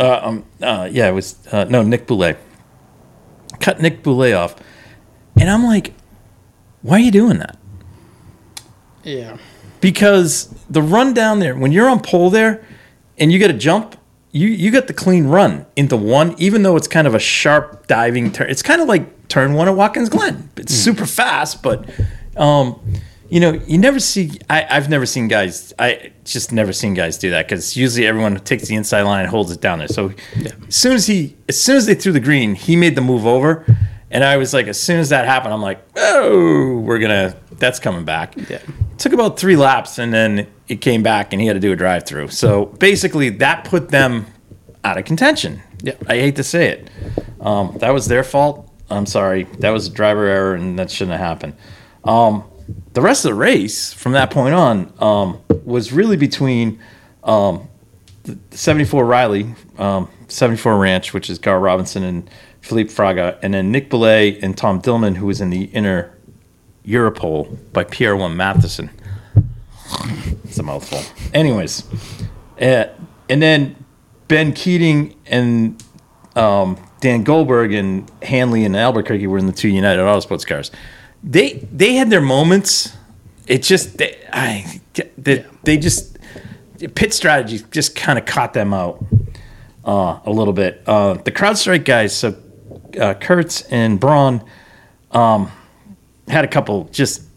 Nick Boulay. Cut Nick Boulay off. And I'm like, why are you doing that? Yeah. Because the run down there, when you're on pole there and you get a jump, you get the clean run into one, even though it's kind of a sharp diving turn. It's kind of like turn one at Watkins Glen. It's super fast, but you never see. I've never seen guys. I just never seen guys do that because usually everyone takes the inside line and holds it down there. So as soon as they threw the green, he made the move over, and I was like, as soon as that happened, I'm like, oh, that's coming back. Yeah. It took about 3 laps, and then it came back, and he had to do a drive-through. So basically, that put them out of contention. Yeah, I hate to say it. That was their fault. I'm sorry. That was a driver error, and that shouldn't have happened. The rest of the race from that point on was really between the 74 Riley, 74 Ranch, which is Gar Robinson and Philippe Fraga, and then Nick Boulay and Tom Dillman, who was in the inner Europole by Pierre-One Matheson. It's a mouthful. Anyways, and then Ben Keating and Dan Goldberg and Hanley and Albuquerque were in the 2 United Autosports cars. They had their moments. It just they just pit strategy just kind of caught them out a little bit. The CrowdStrike guys, so Kurtz and Braun, had a couple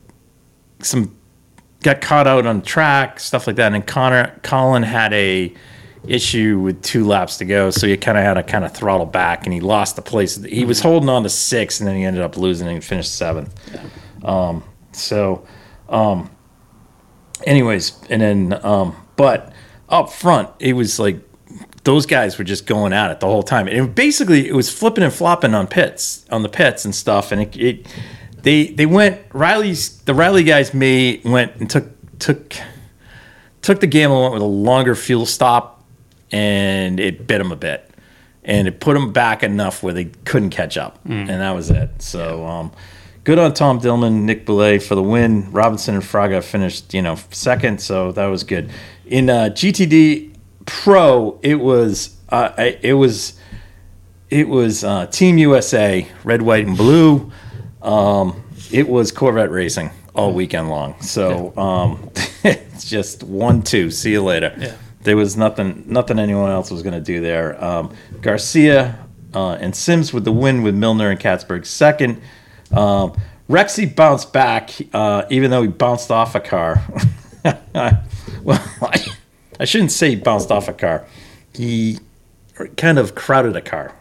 got caught out on track, stuff like that. And Colin had a issue with 2 laps to go, so he kind of had to throttle back, and he lost the place. He was holding on to 6th, and then he ended up losing, and he finished 7th. Anyways, and then but up front, it was like those guys were just going at it the whole time. And it was flipping and flopping on the pits and stuff. And they went, the Riley guys went and took the gamble, went with a longer fuel stop, and it bit them a bit. And it put them back enough where they couldn't catch up. And that was it. So, good on Tom Dillman, Nick Boulay for the win. Robinson and Fraga finished, second, so that was good. In GTD Pro, it was Team USA, red, white, and blue. It was Corvette racing all weekend long. So it's just 1-2. See you later. Yeah. There was nothing anyone else was going to do there. Garcia and Sims with the win, with Milner and Katzberg second. Rexy bounced back, even though he bounced off a car. Well, I shouldn't say he bounced off a car. He kind of crowded a car,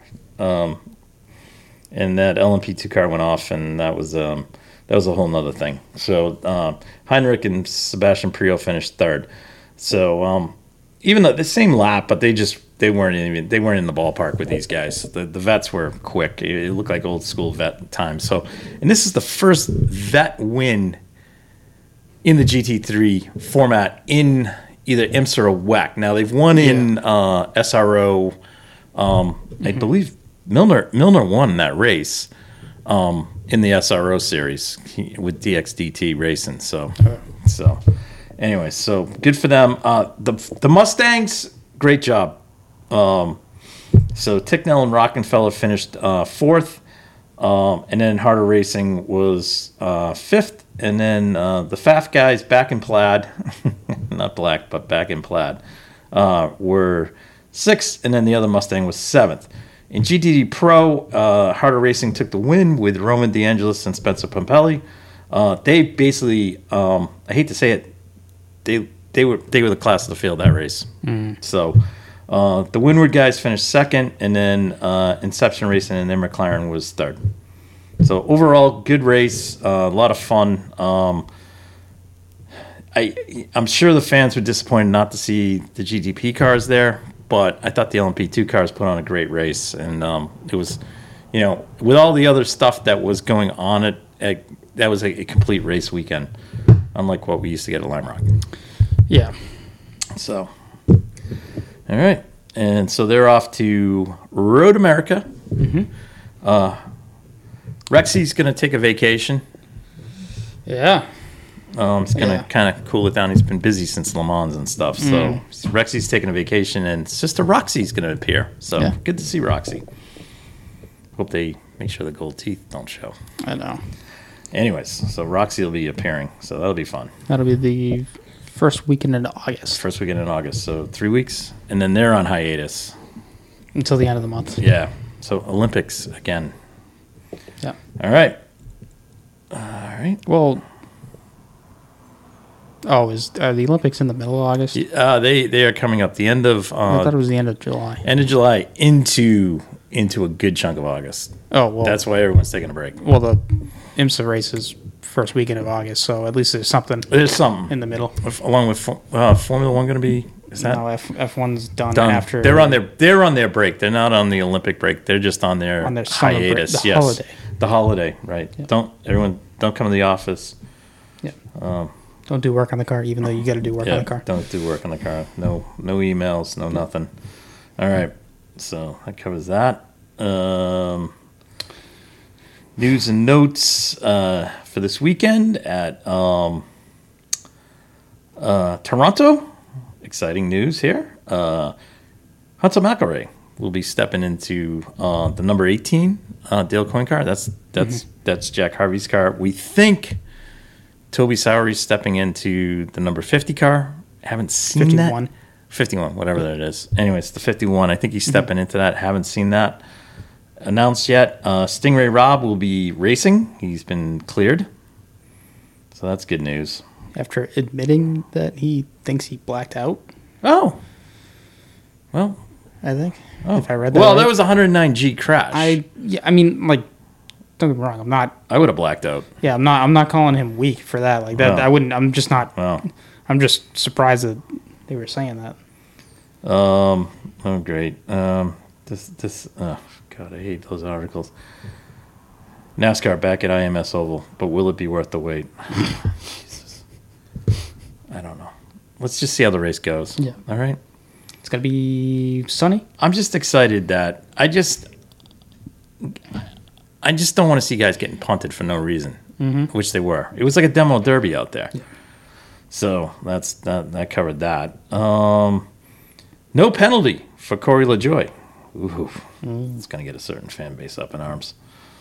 and that LMP2 car went off, and that was a whole nother thing. So Heinrich and Sebastian Priaulx finished third. So even though the same lap, but they weren't in the ballpark with these guys. The vets were quick. It looked like old school vet time. So, and this is the first vet win in the GT3 format in either IMSA or WEC. Now they've won in SRO. I believe Milner won that race in the SRO series with DXDT Racing. So anyway, so good for them. The Mustangs, great job. So Ticknell and Rockenfeller finished fourth, and then Harder Racing was fifth, and then the Pfaff guys back in plaid, not black, but back in plaid, were sixth, and then the other Mustang was seventh. In GTD Pro, Harder Racing took the win with Roman DeAngelis and Spencer Pompelli. They basically, I hate to say it, they were the class of the field that race. So the Windward guys finished second, and then Inception Racing and then McLaren was third. So overall, good race, a lot of fun. I'm sure the fans were disappointed not to see the GTP cars there, but I thought the LMP2 cars put on a great race, and it was, with all the other stuff that was going on, that was a complete race weekend, unlike what we used to get at Lime Rock. Yeah. So, all right, and so they're off to Road America. Rexy's going to take a vacation. Yeah. He's going to kind of cool it down. He's been busy since Le Mans and stuff. So Rexy's taking a vacation, and Sister Roxy's going to appear. So good to see Roxy. Hope they make sure the gold teeth don't show. I know. Anyways, so Roxy will be appearing. So that'll be fun. That'll be the first weekend in August. First weekend in August. So 3 weeks. And then they're on hiatus. Until the end of the month. Yeah. So Olympics again. Yeah. All right. All right. Well, are the Olympics in the middle of August? They are coming up the end of. I thought it was the end of July. End of July into a good chunk of August. Oh well. That's why everyone's taking a break. Well, the IMSA race is first weekend of August, so at least there's something. There's something in the middle. Along with Formula One, going to be. Is that? No, F1's done after. They're on their break. They're not on the Olympic break. They're just on their hiatus. Break, the holiday. The holiday, right? Yep. Don't come to the office. Yeah. Don't do work on the car, even though you got to do work on the car. Don't do work on the car. No emails, no nothing. All right. So that covers that. News and notes for this weekend at Toronto. Exciting news here. Hunter McElroy, will be stepping into the number 18 Dale Coyne car. That's Jack Harvey's car. We think Toby Sowery's stepping into the number 50 car. Haven't seen 51. That. 51, whatever that is. Anyways, the 51. I think he's stepping into that. Haven't seen that announced yet. Stingray Rob will be racing. He's been cleared. So that's good news. After admitting that he thinks he blacked out. Oh. Well. I think. Oh. If I read that well, right. That was a 109G crash. I mean, like, don't get me wrong. I would have blacked out. Yeah, I'm not calling him weak for that. Like that, I wouldn't. I'm just not. Well. I'm just surprised that they were saying that. Oh, great. Oh, God, I hate those articles. NASCAR back at IMS Oval, but will it be worth the wait? Jesus. I don't know. Let's just see how the race goes. Yeah. All right? It's going to be sunny. I'm just excited that I just don't want to see guys getting punted for no reason, which they were. It was like a demo derby out there. Yeah. So that covered that. No penalty for Corey LaJoie. Ooh, it's going to get a certain fan base up in arms.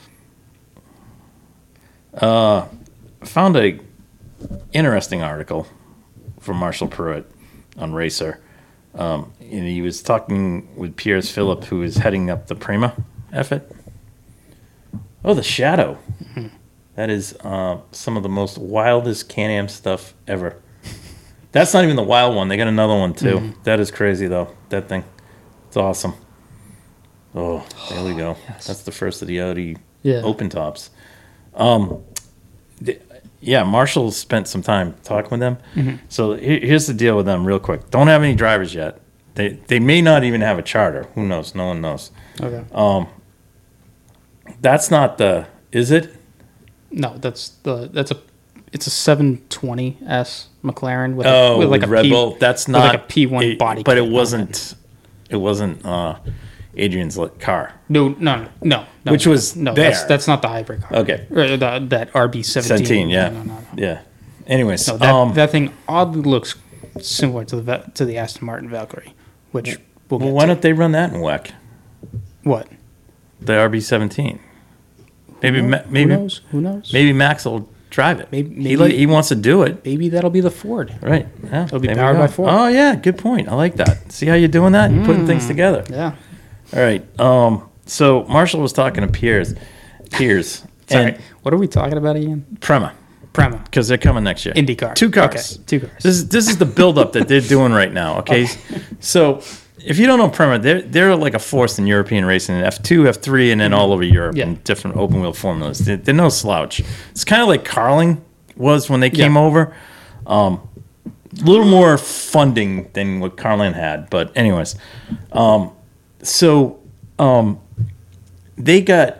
Found a interesting article from Marshall Pruitt on Racer. And he was talking with Piers Phillip, who is heading up the Prima effort. Oh, the Shadow. Mm-hmm. That is some of the most wildest Can-Am stuff ever. That's not even the wild one. They got another one, too. Mm-hmm. That is crazy, though. That thing. It's awesome. Oh, there we go. Yes. That's the first of the Audi open tops. Marshall spent some time talking with them. Mm-hmm. So here's the deal with them real quick. Don't have any drivers yet. They may not even have a charter. Who knows? No one knows. Okay. That's not the... Is it? No, it's a 720S McLaren with like a Red Bull. That's not like a P1 body. But it wasn't Adrian's car. No. Which was there. That's not the hybrid car. Okay. Or that RB17. 17, yeah. No. Yeah. Anyways, that thing oddly looks similar to the Aston Martin Valkyrie, which we'll get to. Why don't they run that in WEC? What? The RB17. Maybe Who knows? Maybe Max will drive it. Maybe he wants to do it. Maybe that'll be the Ford. Right. Yeah. It'll be powered by Ford. Oh yeah, good point. I like that. See how you're doing that? You're putting things together. Yeah. All right. So Marshall was talking to Piers. Sorry. What are we talking about again? Prema. Because they're coming next year. IndyCar. 2 cars. Okay. 2 cars. This is the buildup that they're doing right now. Okay. So if you don't know Prema, they're like a force in European racing, in F2, F3, and then all over Europe in different open wheel formulas. They're no slouch. It's kind of like Carling was when they came over. A little more funding than what Carlin had, but anyways. They got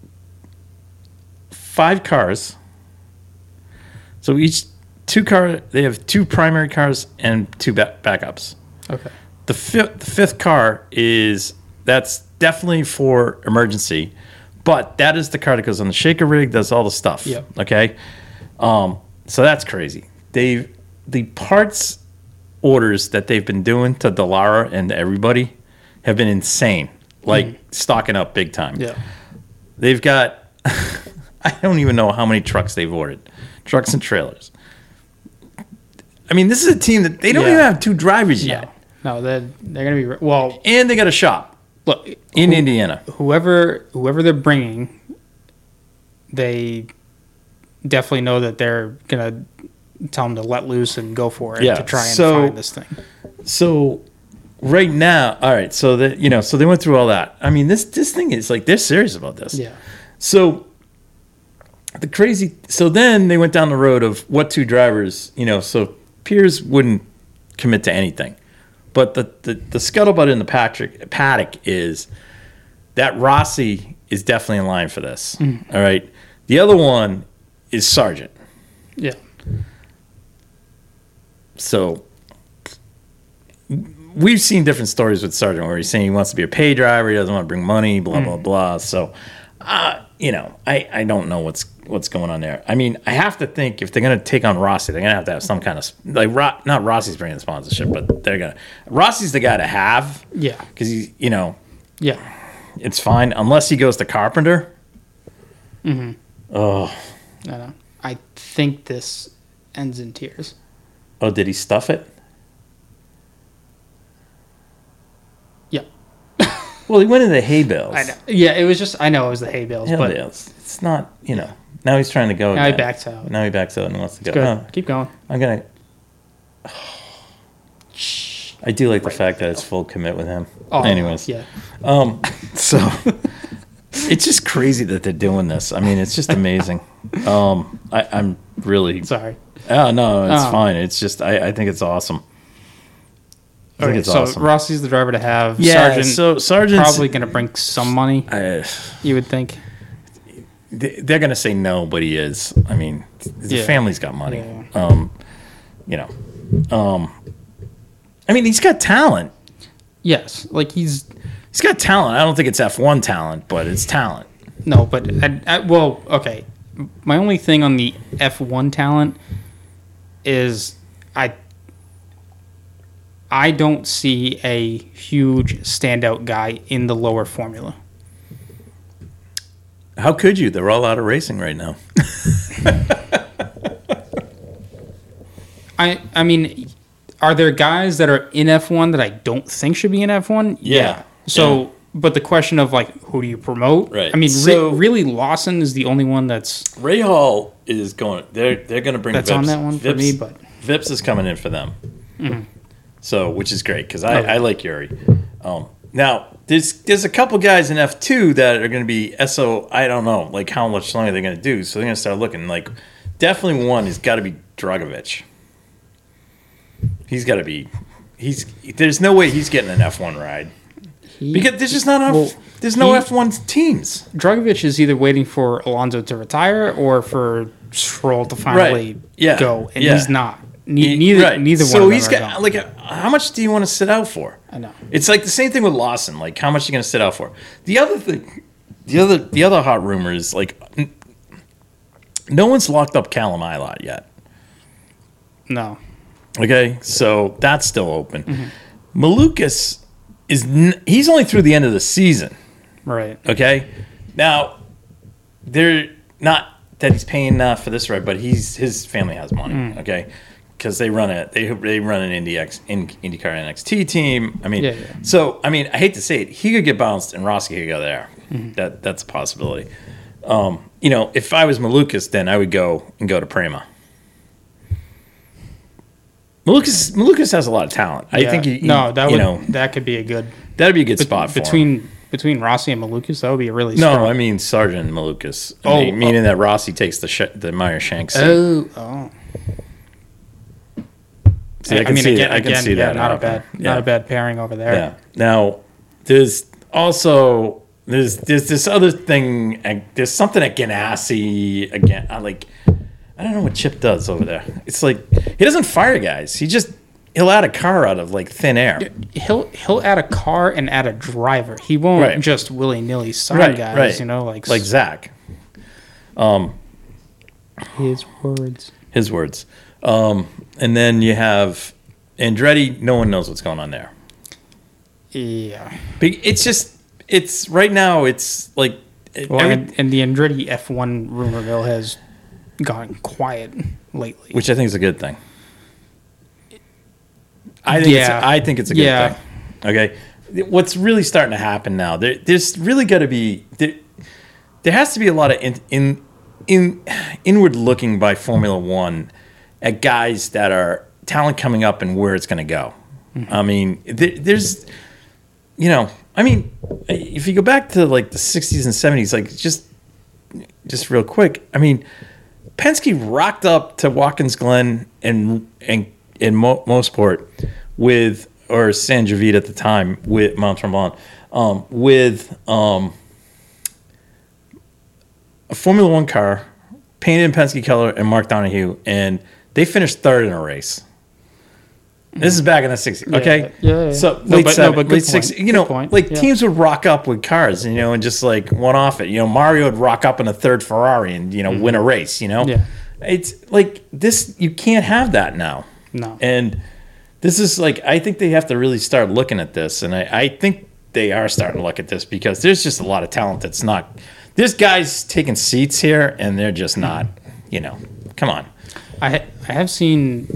5 cars. So each 2 car, they have 2 primary cars and 2 backups. Okay. The fifth car that's definitely for emergency, but that is the car that goes on the shaker rig, does all the stuff. Yep. Okay. So that's crazy. The parts orders that they've been doing to Dallara and everybody have been insane. Like stocking up big time. Yeah. They've got I don't even know how many trucks they've ordered. Trucks and trailers. I mean, this is a team that they don't even have 2 drivers yet. No, they're going to be and they got a shop. Look, in Indiana. Whoever they're bringing, they definitely know that they're going to tell them to let loose and go for it to try and find this thing. So right now, all right, so they went through all that. I mean, this thing is like they're serious about this. Yeah. So then they went down the road of what 2 drivers, so Piers wouldn't commit to anything. But the scuttlebutt in the paddock is that Rossi is definitely in line for this. Mm. All right. The other one is Sargent. Yeah. So we've seen different stories with Sargent where he's saying he wants to be a pay driver, he doesn't want to bring money, blah, blah, blah. So, I don't know what's going on there. I mean, I have to think if they're going to take on Rossi, they're going to have some kind of not Rossi's bringing the sponsorship, but Rossi's the guy to have. Yeah. Because Yeah. It's fine unless he goes to Carpenter. Mm-hmm. Oh. I know. I think this ends in tears. Oh, did he stuff it? Yeah. Well, he went into hay bales. I know. Yeah, it was just, I know it was the hay bales, but it's not, now he's trying to go now again. he backs out. Now he backs out and wants to go. Good. Oh, Keep going. I'm going to. I do like the fact that it's full commit with him. Oh, anyways. Yeah. So it's just crazy that they're doing this. I mean, it's just amazing. I'm really sorry. Oh, no, it's fine. It's just, I think it's awesome. I think it's awesome. Rossi's the driver to have. Yeah, Sargent's probably going to bring some money, you would think. They're going to say no, but he is. I mean, the family's got money. Yeah. I mean, he's got talent. Yes, like he's got talent. I don't think it's F1 talent, but it's talent. No, but well, okay. My only thing on the F1 talent is I don't see a huge standout guy in the lower formula. How could you? They're all out of racing right now. I mean, are there guys that are in F1 that I don't think should be in F1? Yeah. So, but the question of like, who do you promote? Right. I mean, really, Lawson is the only one that's. Ray Hall is going. They're going to bring. That's Vips. on that one for me, but Vips is coming in for them. Mm-hmm. So, which is great because I like Yuri. Now, there's a couple guys in F2 that are going to be SO. I don't know, like how much longer they're going to do. So they're going to start looking. Like, definitely one has got to be Dragovich. He's got to be. There's no way he's getting an F1 ride because there's just not enough. Well, there's no F1 teams. Dragovich is either waiting for Alonso to retire or for Stroll to finally go, and he's not. Neither one. So he's got like how much do you want to sit out for? I know. It's like the same thing with Lawson. Like how much are you going to sit out for? The other thing, the other hot rumor is like no one's locked up Callum Ilott yet. No. Okay, so that's still open. Mm-hmm. Malukas he's only through the end of the season. Right. Okay. Now they're not that he's paying for this ride, but his family has money. Okay. Because they run an IndyCar NXT team. I mean, so I mean, I hate to say it, he could get bounced and Rossi could go there. Mm-hmm. That's a possibility. If I was Malukas, then I would go to Prema. Malukas has a lot of talent. I think that could be a good. That'd be a good spot for him. Between Rossi and Malukas, that would be a really strong. No, I mean Sargent and Malukas. Meaning that Rossi takes the Meyer Shank seat. Oh. See, I can see that. Not a bad pairing over there. Yeah. Now, there's also this other thing. There's something at Ganassi again. I don't know what Chip does over there. It's like he doesn't fire guys. He'll add a car out of like thin air. He'll add a car and add a driver. He won't just willy nilly sign guys. Like Zach. His words. And then you have Andretti. No one knows what's going on there. Yeah. It's right now. It's like and the Andretti F1 rumor mill has gone quiet lately, which I think is a good thing. I think it's a good thing. Okay, what's really starting to happen now? There's really got to be there has to be a lot of inward looking by Formula One at guys that are talent coming up and where it's going to go. Mm-hmm. I mean, there's if you go back to like the 60s and 70s, like just real quick, I mean, Penske rocked up to Watkins Glen and Mosport or San Javid at the time with Mount Tremblant with a Formula One car painted in Penske color and Mark Donohue, and they finished third in a race. This is back in the 60s, okay? Yeah. So late 60s, teams would rock up with cars, and just like one off it. Mario would rock up in a third Ferrari and win a race. Yeah. It's like this. You can't have that now. No. And this is like I think they have to really start looking at this, and I think they are starting to look at this because there's just a lot of talent that's not. There's guys taking seats here, and they're just not. Come on. I have seen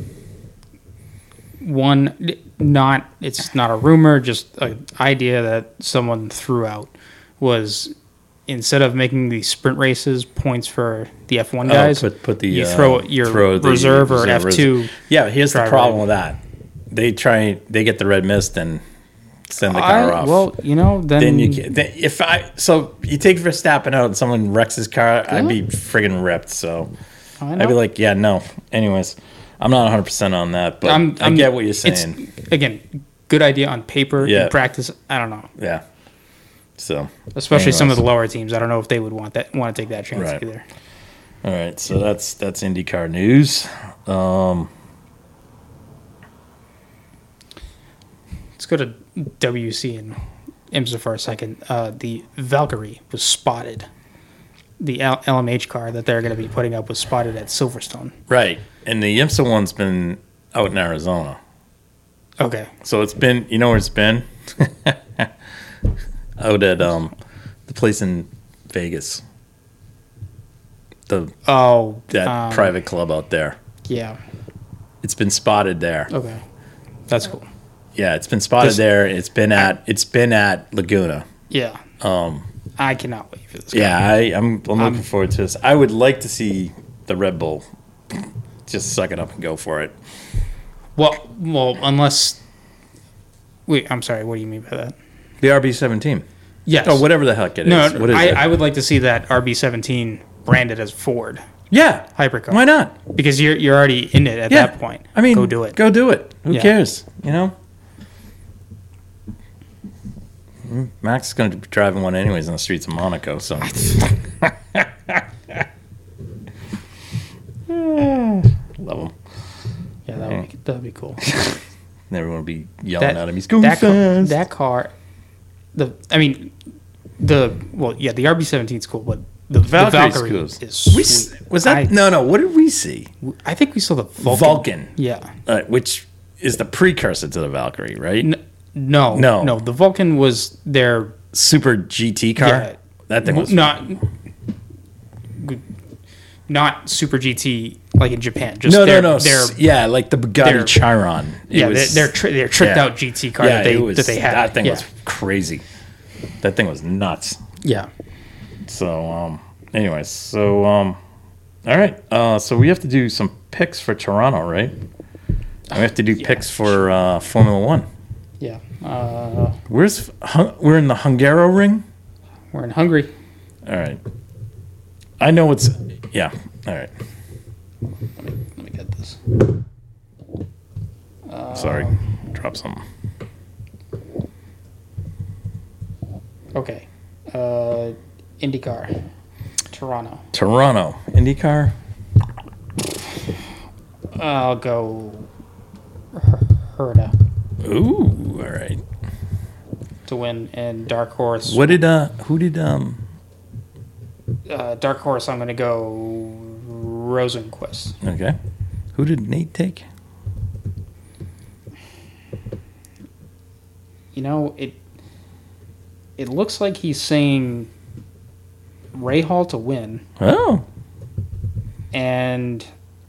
one. It's not a rumor, just an idea that someone threw out was instead of making the sprint races points for the F1 guys, put the you throw your reserve or F2. Yeah, here's the problem with that. They get the red mist and send the car off. Well, then you can, so you take Verstappen out and someone wrecks his car, I'd be friggin' ripped. So I'd be like, yeah, no. Anyways, I'm not 100% on that, but I get what you're saying. Again, good idea on paper. In practice, I don't know. Yeah. So especially some of the lower teams, I don't know if they would want to take that chance either. All right, so that's IndyCar news. Let's go to WC and IMSA for a second. The Valkyrie was spotted. The LMH car that they're going to be putting up was spotted at Silverstone. Right, and the IMSA one's been out in Arizona. Okay. So it's been, where it's been? Out at the place in Vegas. That private club out there. Yeah. It's been spotted there. Okay. That's cool. Yeah, it's been spotted there. It's been at Laguna. Yeah. I cannot wait for this. Yeah, I'm looking forward to this. I would like to see the Red Bull just suck it up and go for it. Well, unless. Wait, I'm sorry. What do you mean by that? The RB17. Yes. Oh, whatever the heck it is. No, what is it? I would like to see that RB17 branded as Ford. Yeah. Hypercar. Why not? Because you're already in it at that point. I mean, go do it. Go do it. Who cares? Max is going to be driving one anyways on the streets of Monaco, so. Love him. Yeah, that'd be cool. And everyone will be yelling at him. He's going fast. That car, the RB17 is cool, but the Valkyrie is sweet. Was that? No. What did we see? I think we saw the Vulcan. Yeah. Which is the precursor to the Valkyrie, right? No. The Vulcan was their super GT car. Yeah, that thing was not super GT like in Japan. Just no. Like the Bugatti Chiron. Their tricked out GT car that they had. That thing was crazy. That thing was nuts. Yeah. So, anyways, all right. So we have to do some picks for Toronto, right? And we have to do picks for Formula One. Yeah. We're in the Hungaroring? We're in Hungary. All right. I know it's... Yeah. All right. Let me get this. Sorry. Drop something. Okay. IndyCar. Toronto. IndyCar? I'll go Herta. Ooh, all right. To win, and Dark Horse. Who did Dark Horse, I'm going to go Rosenquist. Okay. Who did Nate take? It looks like he's saying Ray Hall to win. Oh. And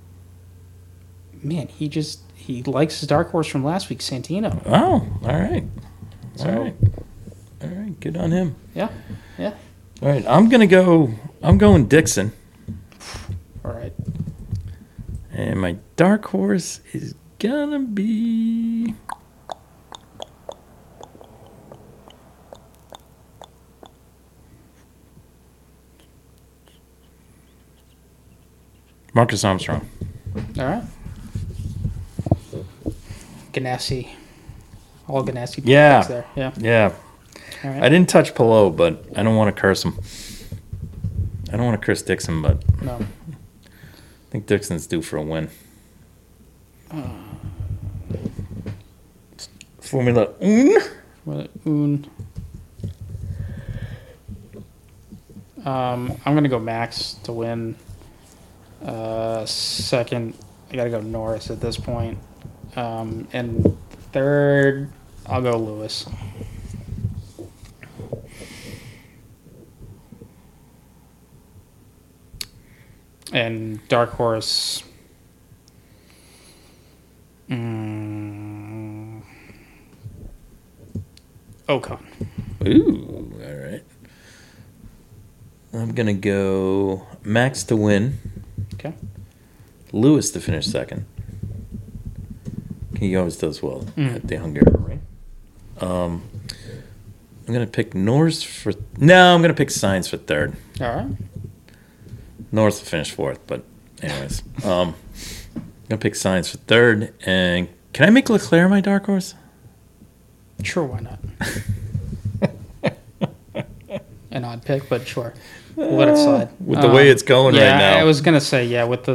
man, he likes his Dark Horse from last week, Santino. Oh, all right. All right, good on him. Yeah. All right, I'm going Dixon. All right. And my Dark Horse is gonna be... Marcus Armstrong. All right. Ganassi. All Ganassi. Yeah. There. Yeah. All right. I didn't touch Palou, but I don't want to curse him. I don't want to curse Dixon, but no. I think Dixon's due for a win. Formula Un. I'm going to go Max to win. Second, I got to go Norris at this point. And third, I'll go Lewis. And dark horse. Ocon. Ooh, all right. I'm going to go Max to win. Okay. Lewis to finish second. He always does well at the Hungaroring Ring. I'm going to pick Norris for... No, I'm going to pick Sainz for third. All right. Norris will finish fourth, but anyways. I'm going to pick Sainz for third. And can I make Leclerc my dark horse? Sure, why not? An odd pick, but sure. We'll let it slide. With the way it's going right now. I was going to say,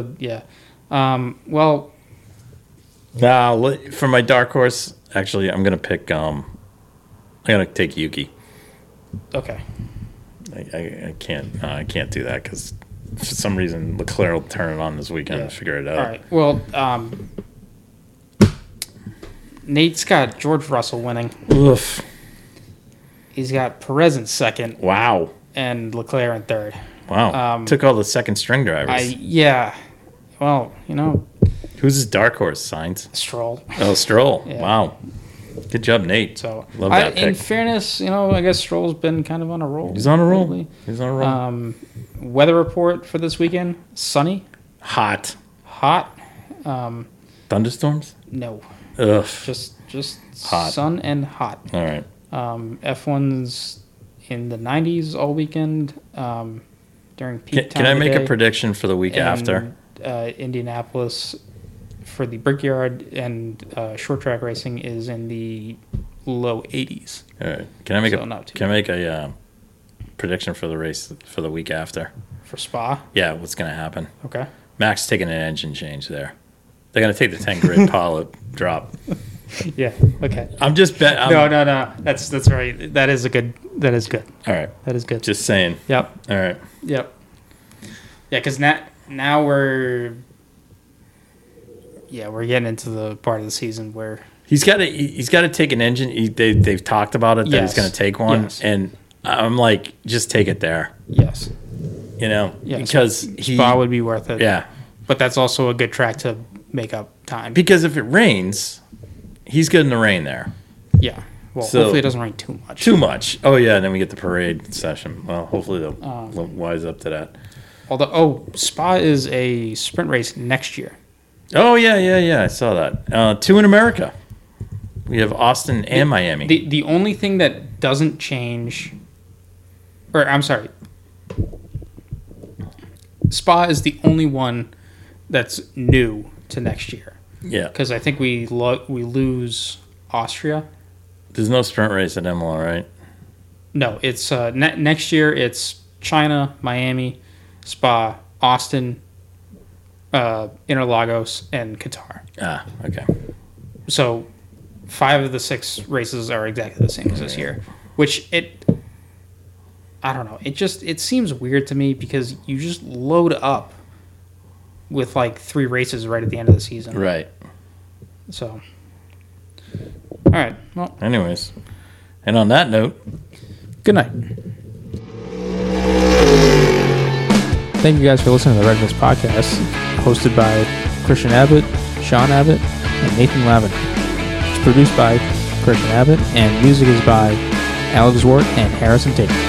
well... Nah, for my dark horse, actually, I'm going to pick... I'm going to take Yuki. Okay. I can't do that because for some reason Leclerc will turn it on this weekend and figure it out. All right. Well, Nate's got George Russell winning. Oof. He's got Perez in second. Wow. And Leclerc in third. Wow. Took all the second string drivers. Well, Who's his dark horse? Sainz? Stroll. Oh, Stroll. Yeah. Wow. Good job, Nate. So love that pick. In fairness, I guess Stroll's been kind of on a roll. He's on a roll. Lately. He's on a roll. Weather report for this weekend: sunny, hot. Thunderstorms? No. Ugh. Just hot. Sun and hot. All right. F1's in the 90s all weekend during peak time. Can I make a prediction for the week after? Indianapolis for the Brickyard and short track racing is in the low 80s. All right. Can I make a prediction for the race for the week after? For Spa? Yeah, what's going to happen? Okay. Max taking an engine change there. They're going to take the 10 grid pilot drop. Yeah. Okay. I'm just betting. No. That's right. That is good. All right. That is good. Just saying. Yep. All right. Yep. Yeah, because now we're getting into the part of the season where he's got to take an engine. They've talked about it that he's going to take one, and I'm like, just take it there. Yes. Because Spa would be worth it. Yeah. But that's also a good track to make up time. Because if it rains, he's good in the rain there. Yeah. Well, hopefully it doesn't rain too much. Too much. Oh, yeah, and then we get the parade session. Well, hopefully they'll wise up to that. Although, Spa is a sprint race next year. Oh, yeah. I saw that. 2 in America. We have Austin and Miami. The only thing that doesn't change... Or, I'm sorry. Spa is the only one that's new to next year. Yeah. Because I think we lose Austria. There's no sprint race at Imola, right? No, it's next year it's China, Miami, Spa, Austin, Interlagos, and Qatar. Ah, okay. So 5 of the 6 races are exactly the same as this year, which I don't know. It seems weird to me because you just load up with like 3 races right at the end of the season. Right. So, all right. Well, anyways, and on that note, good night. Thank you guys for listening to the Red Mist Podcast, hosted by Christian Abbott, Sean Abbott, and Nathan Lavin. It's produced by Christian Abbott, and music is by Alex Zwart and Harrison Tate.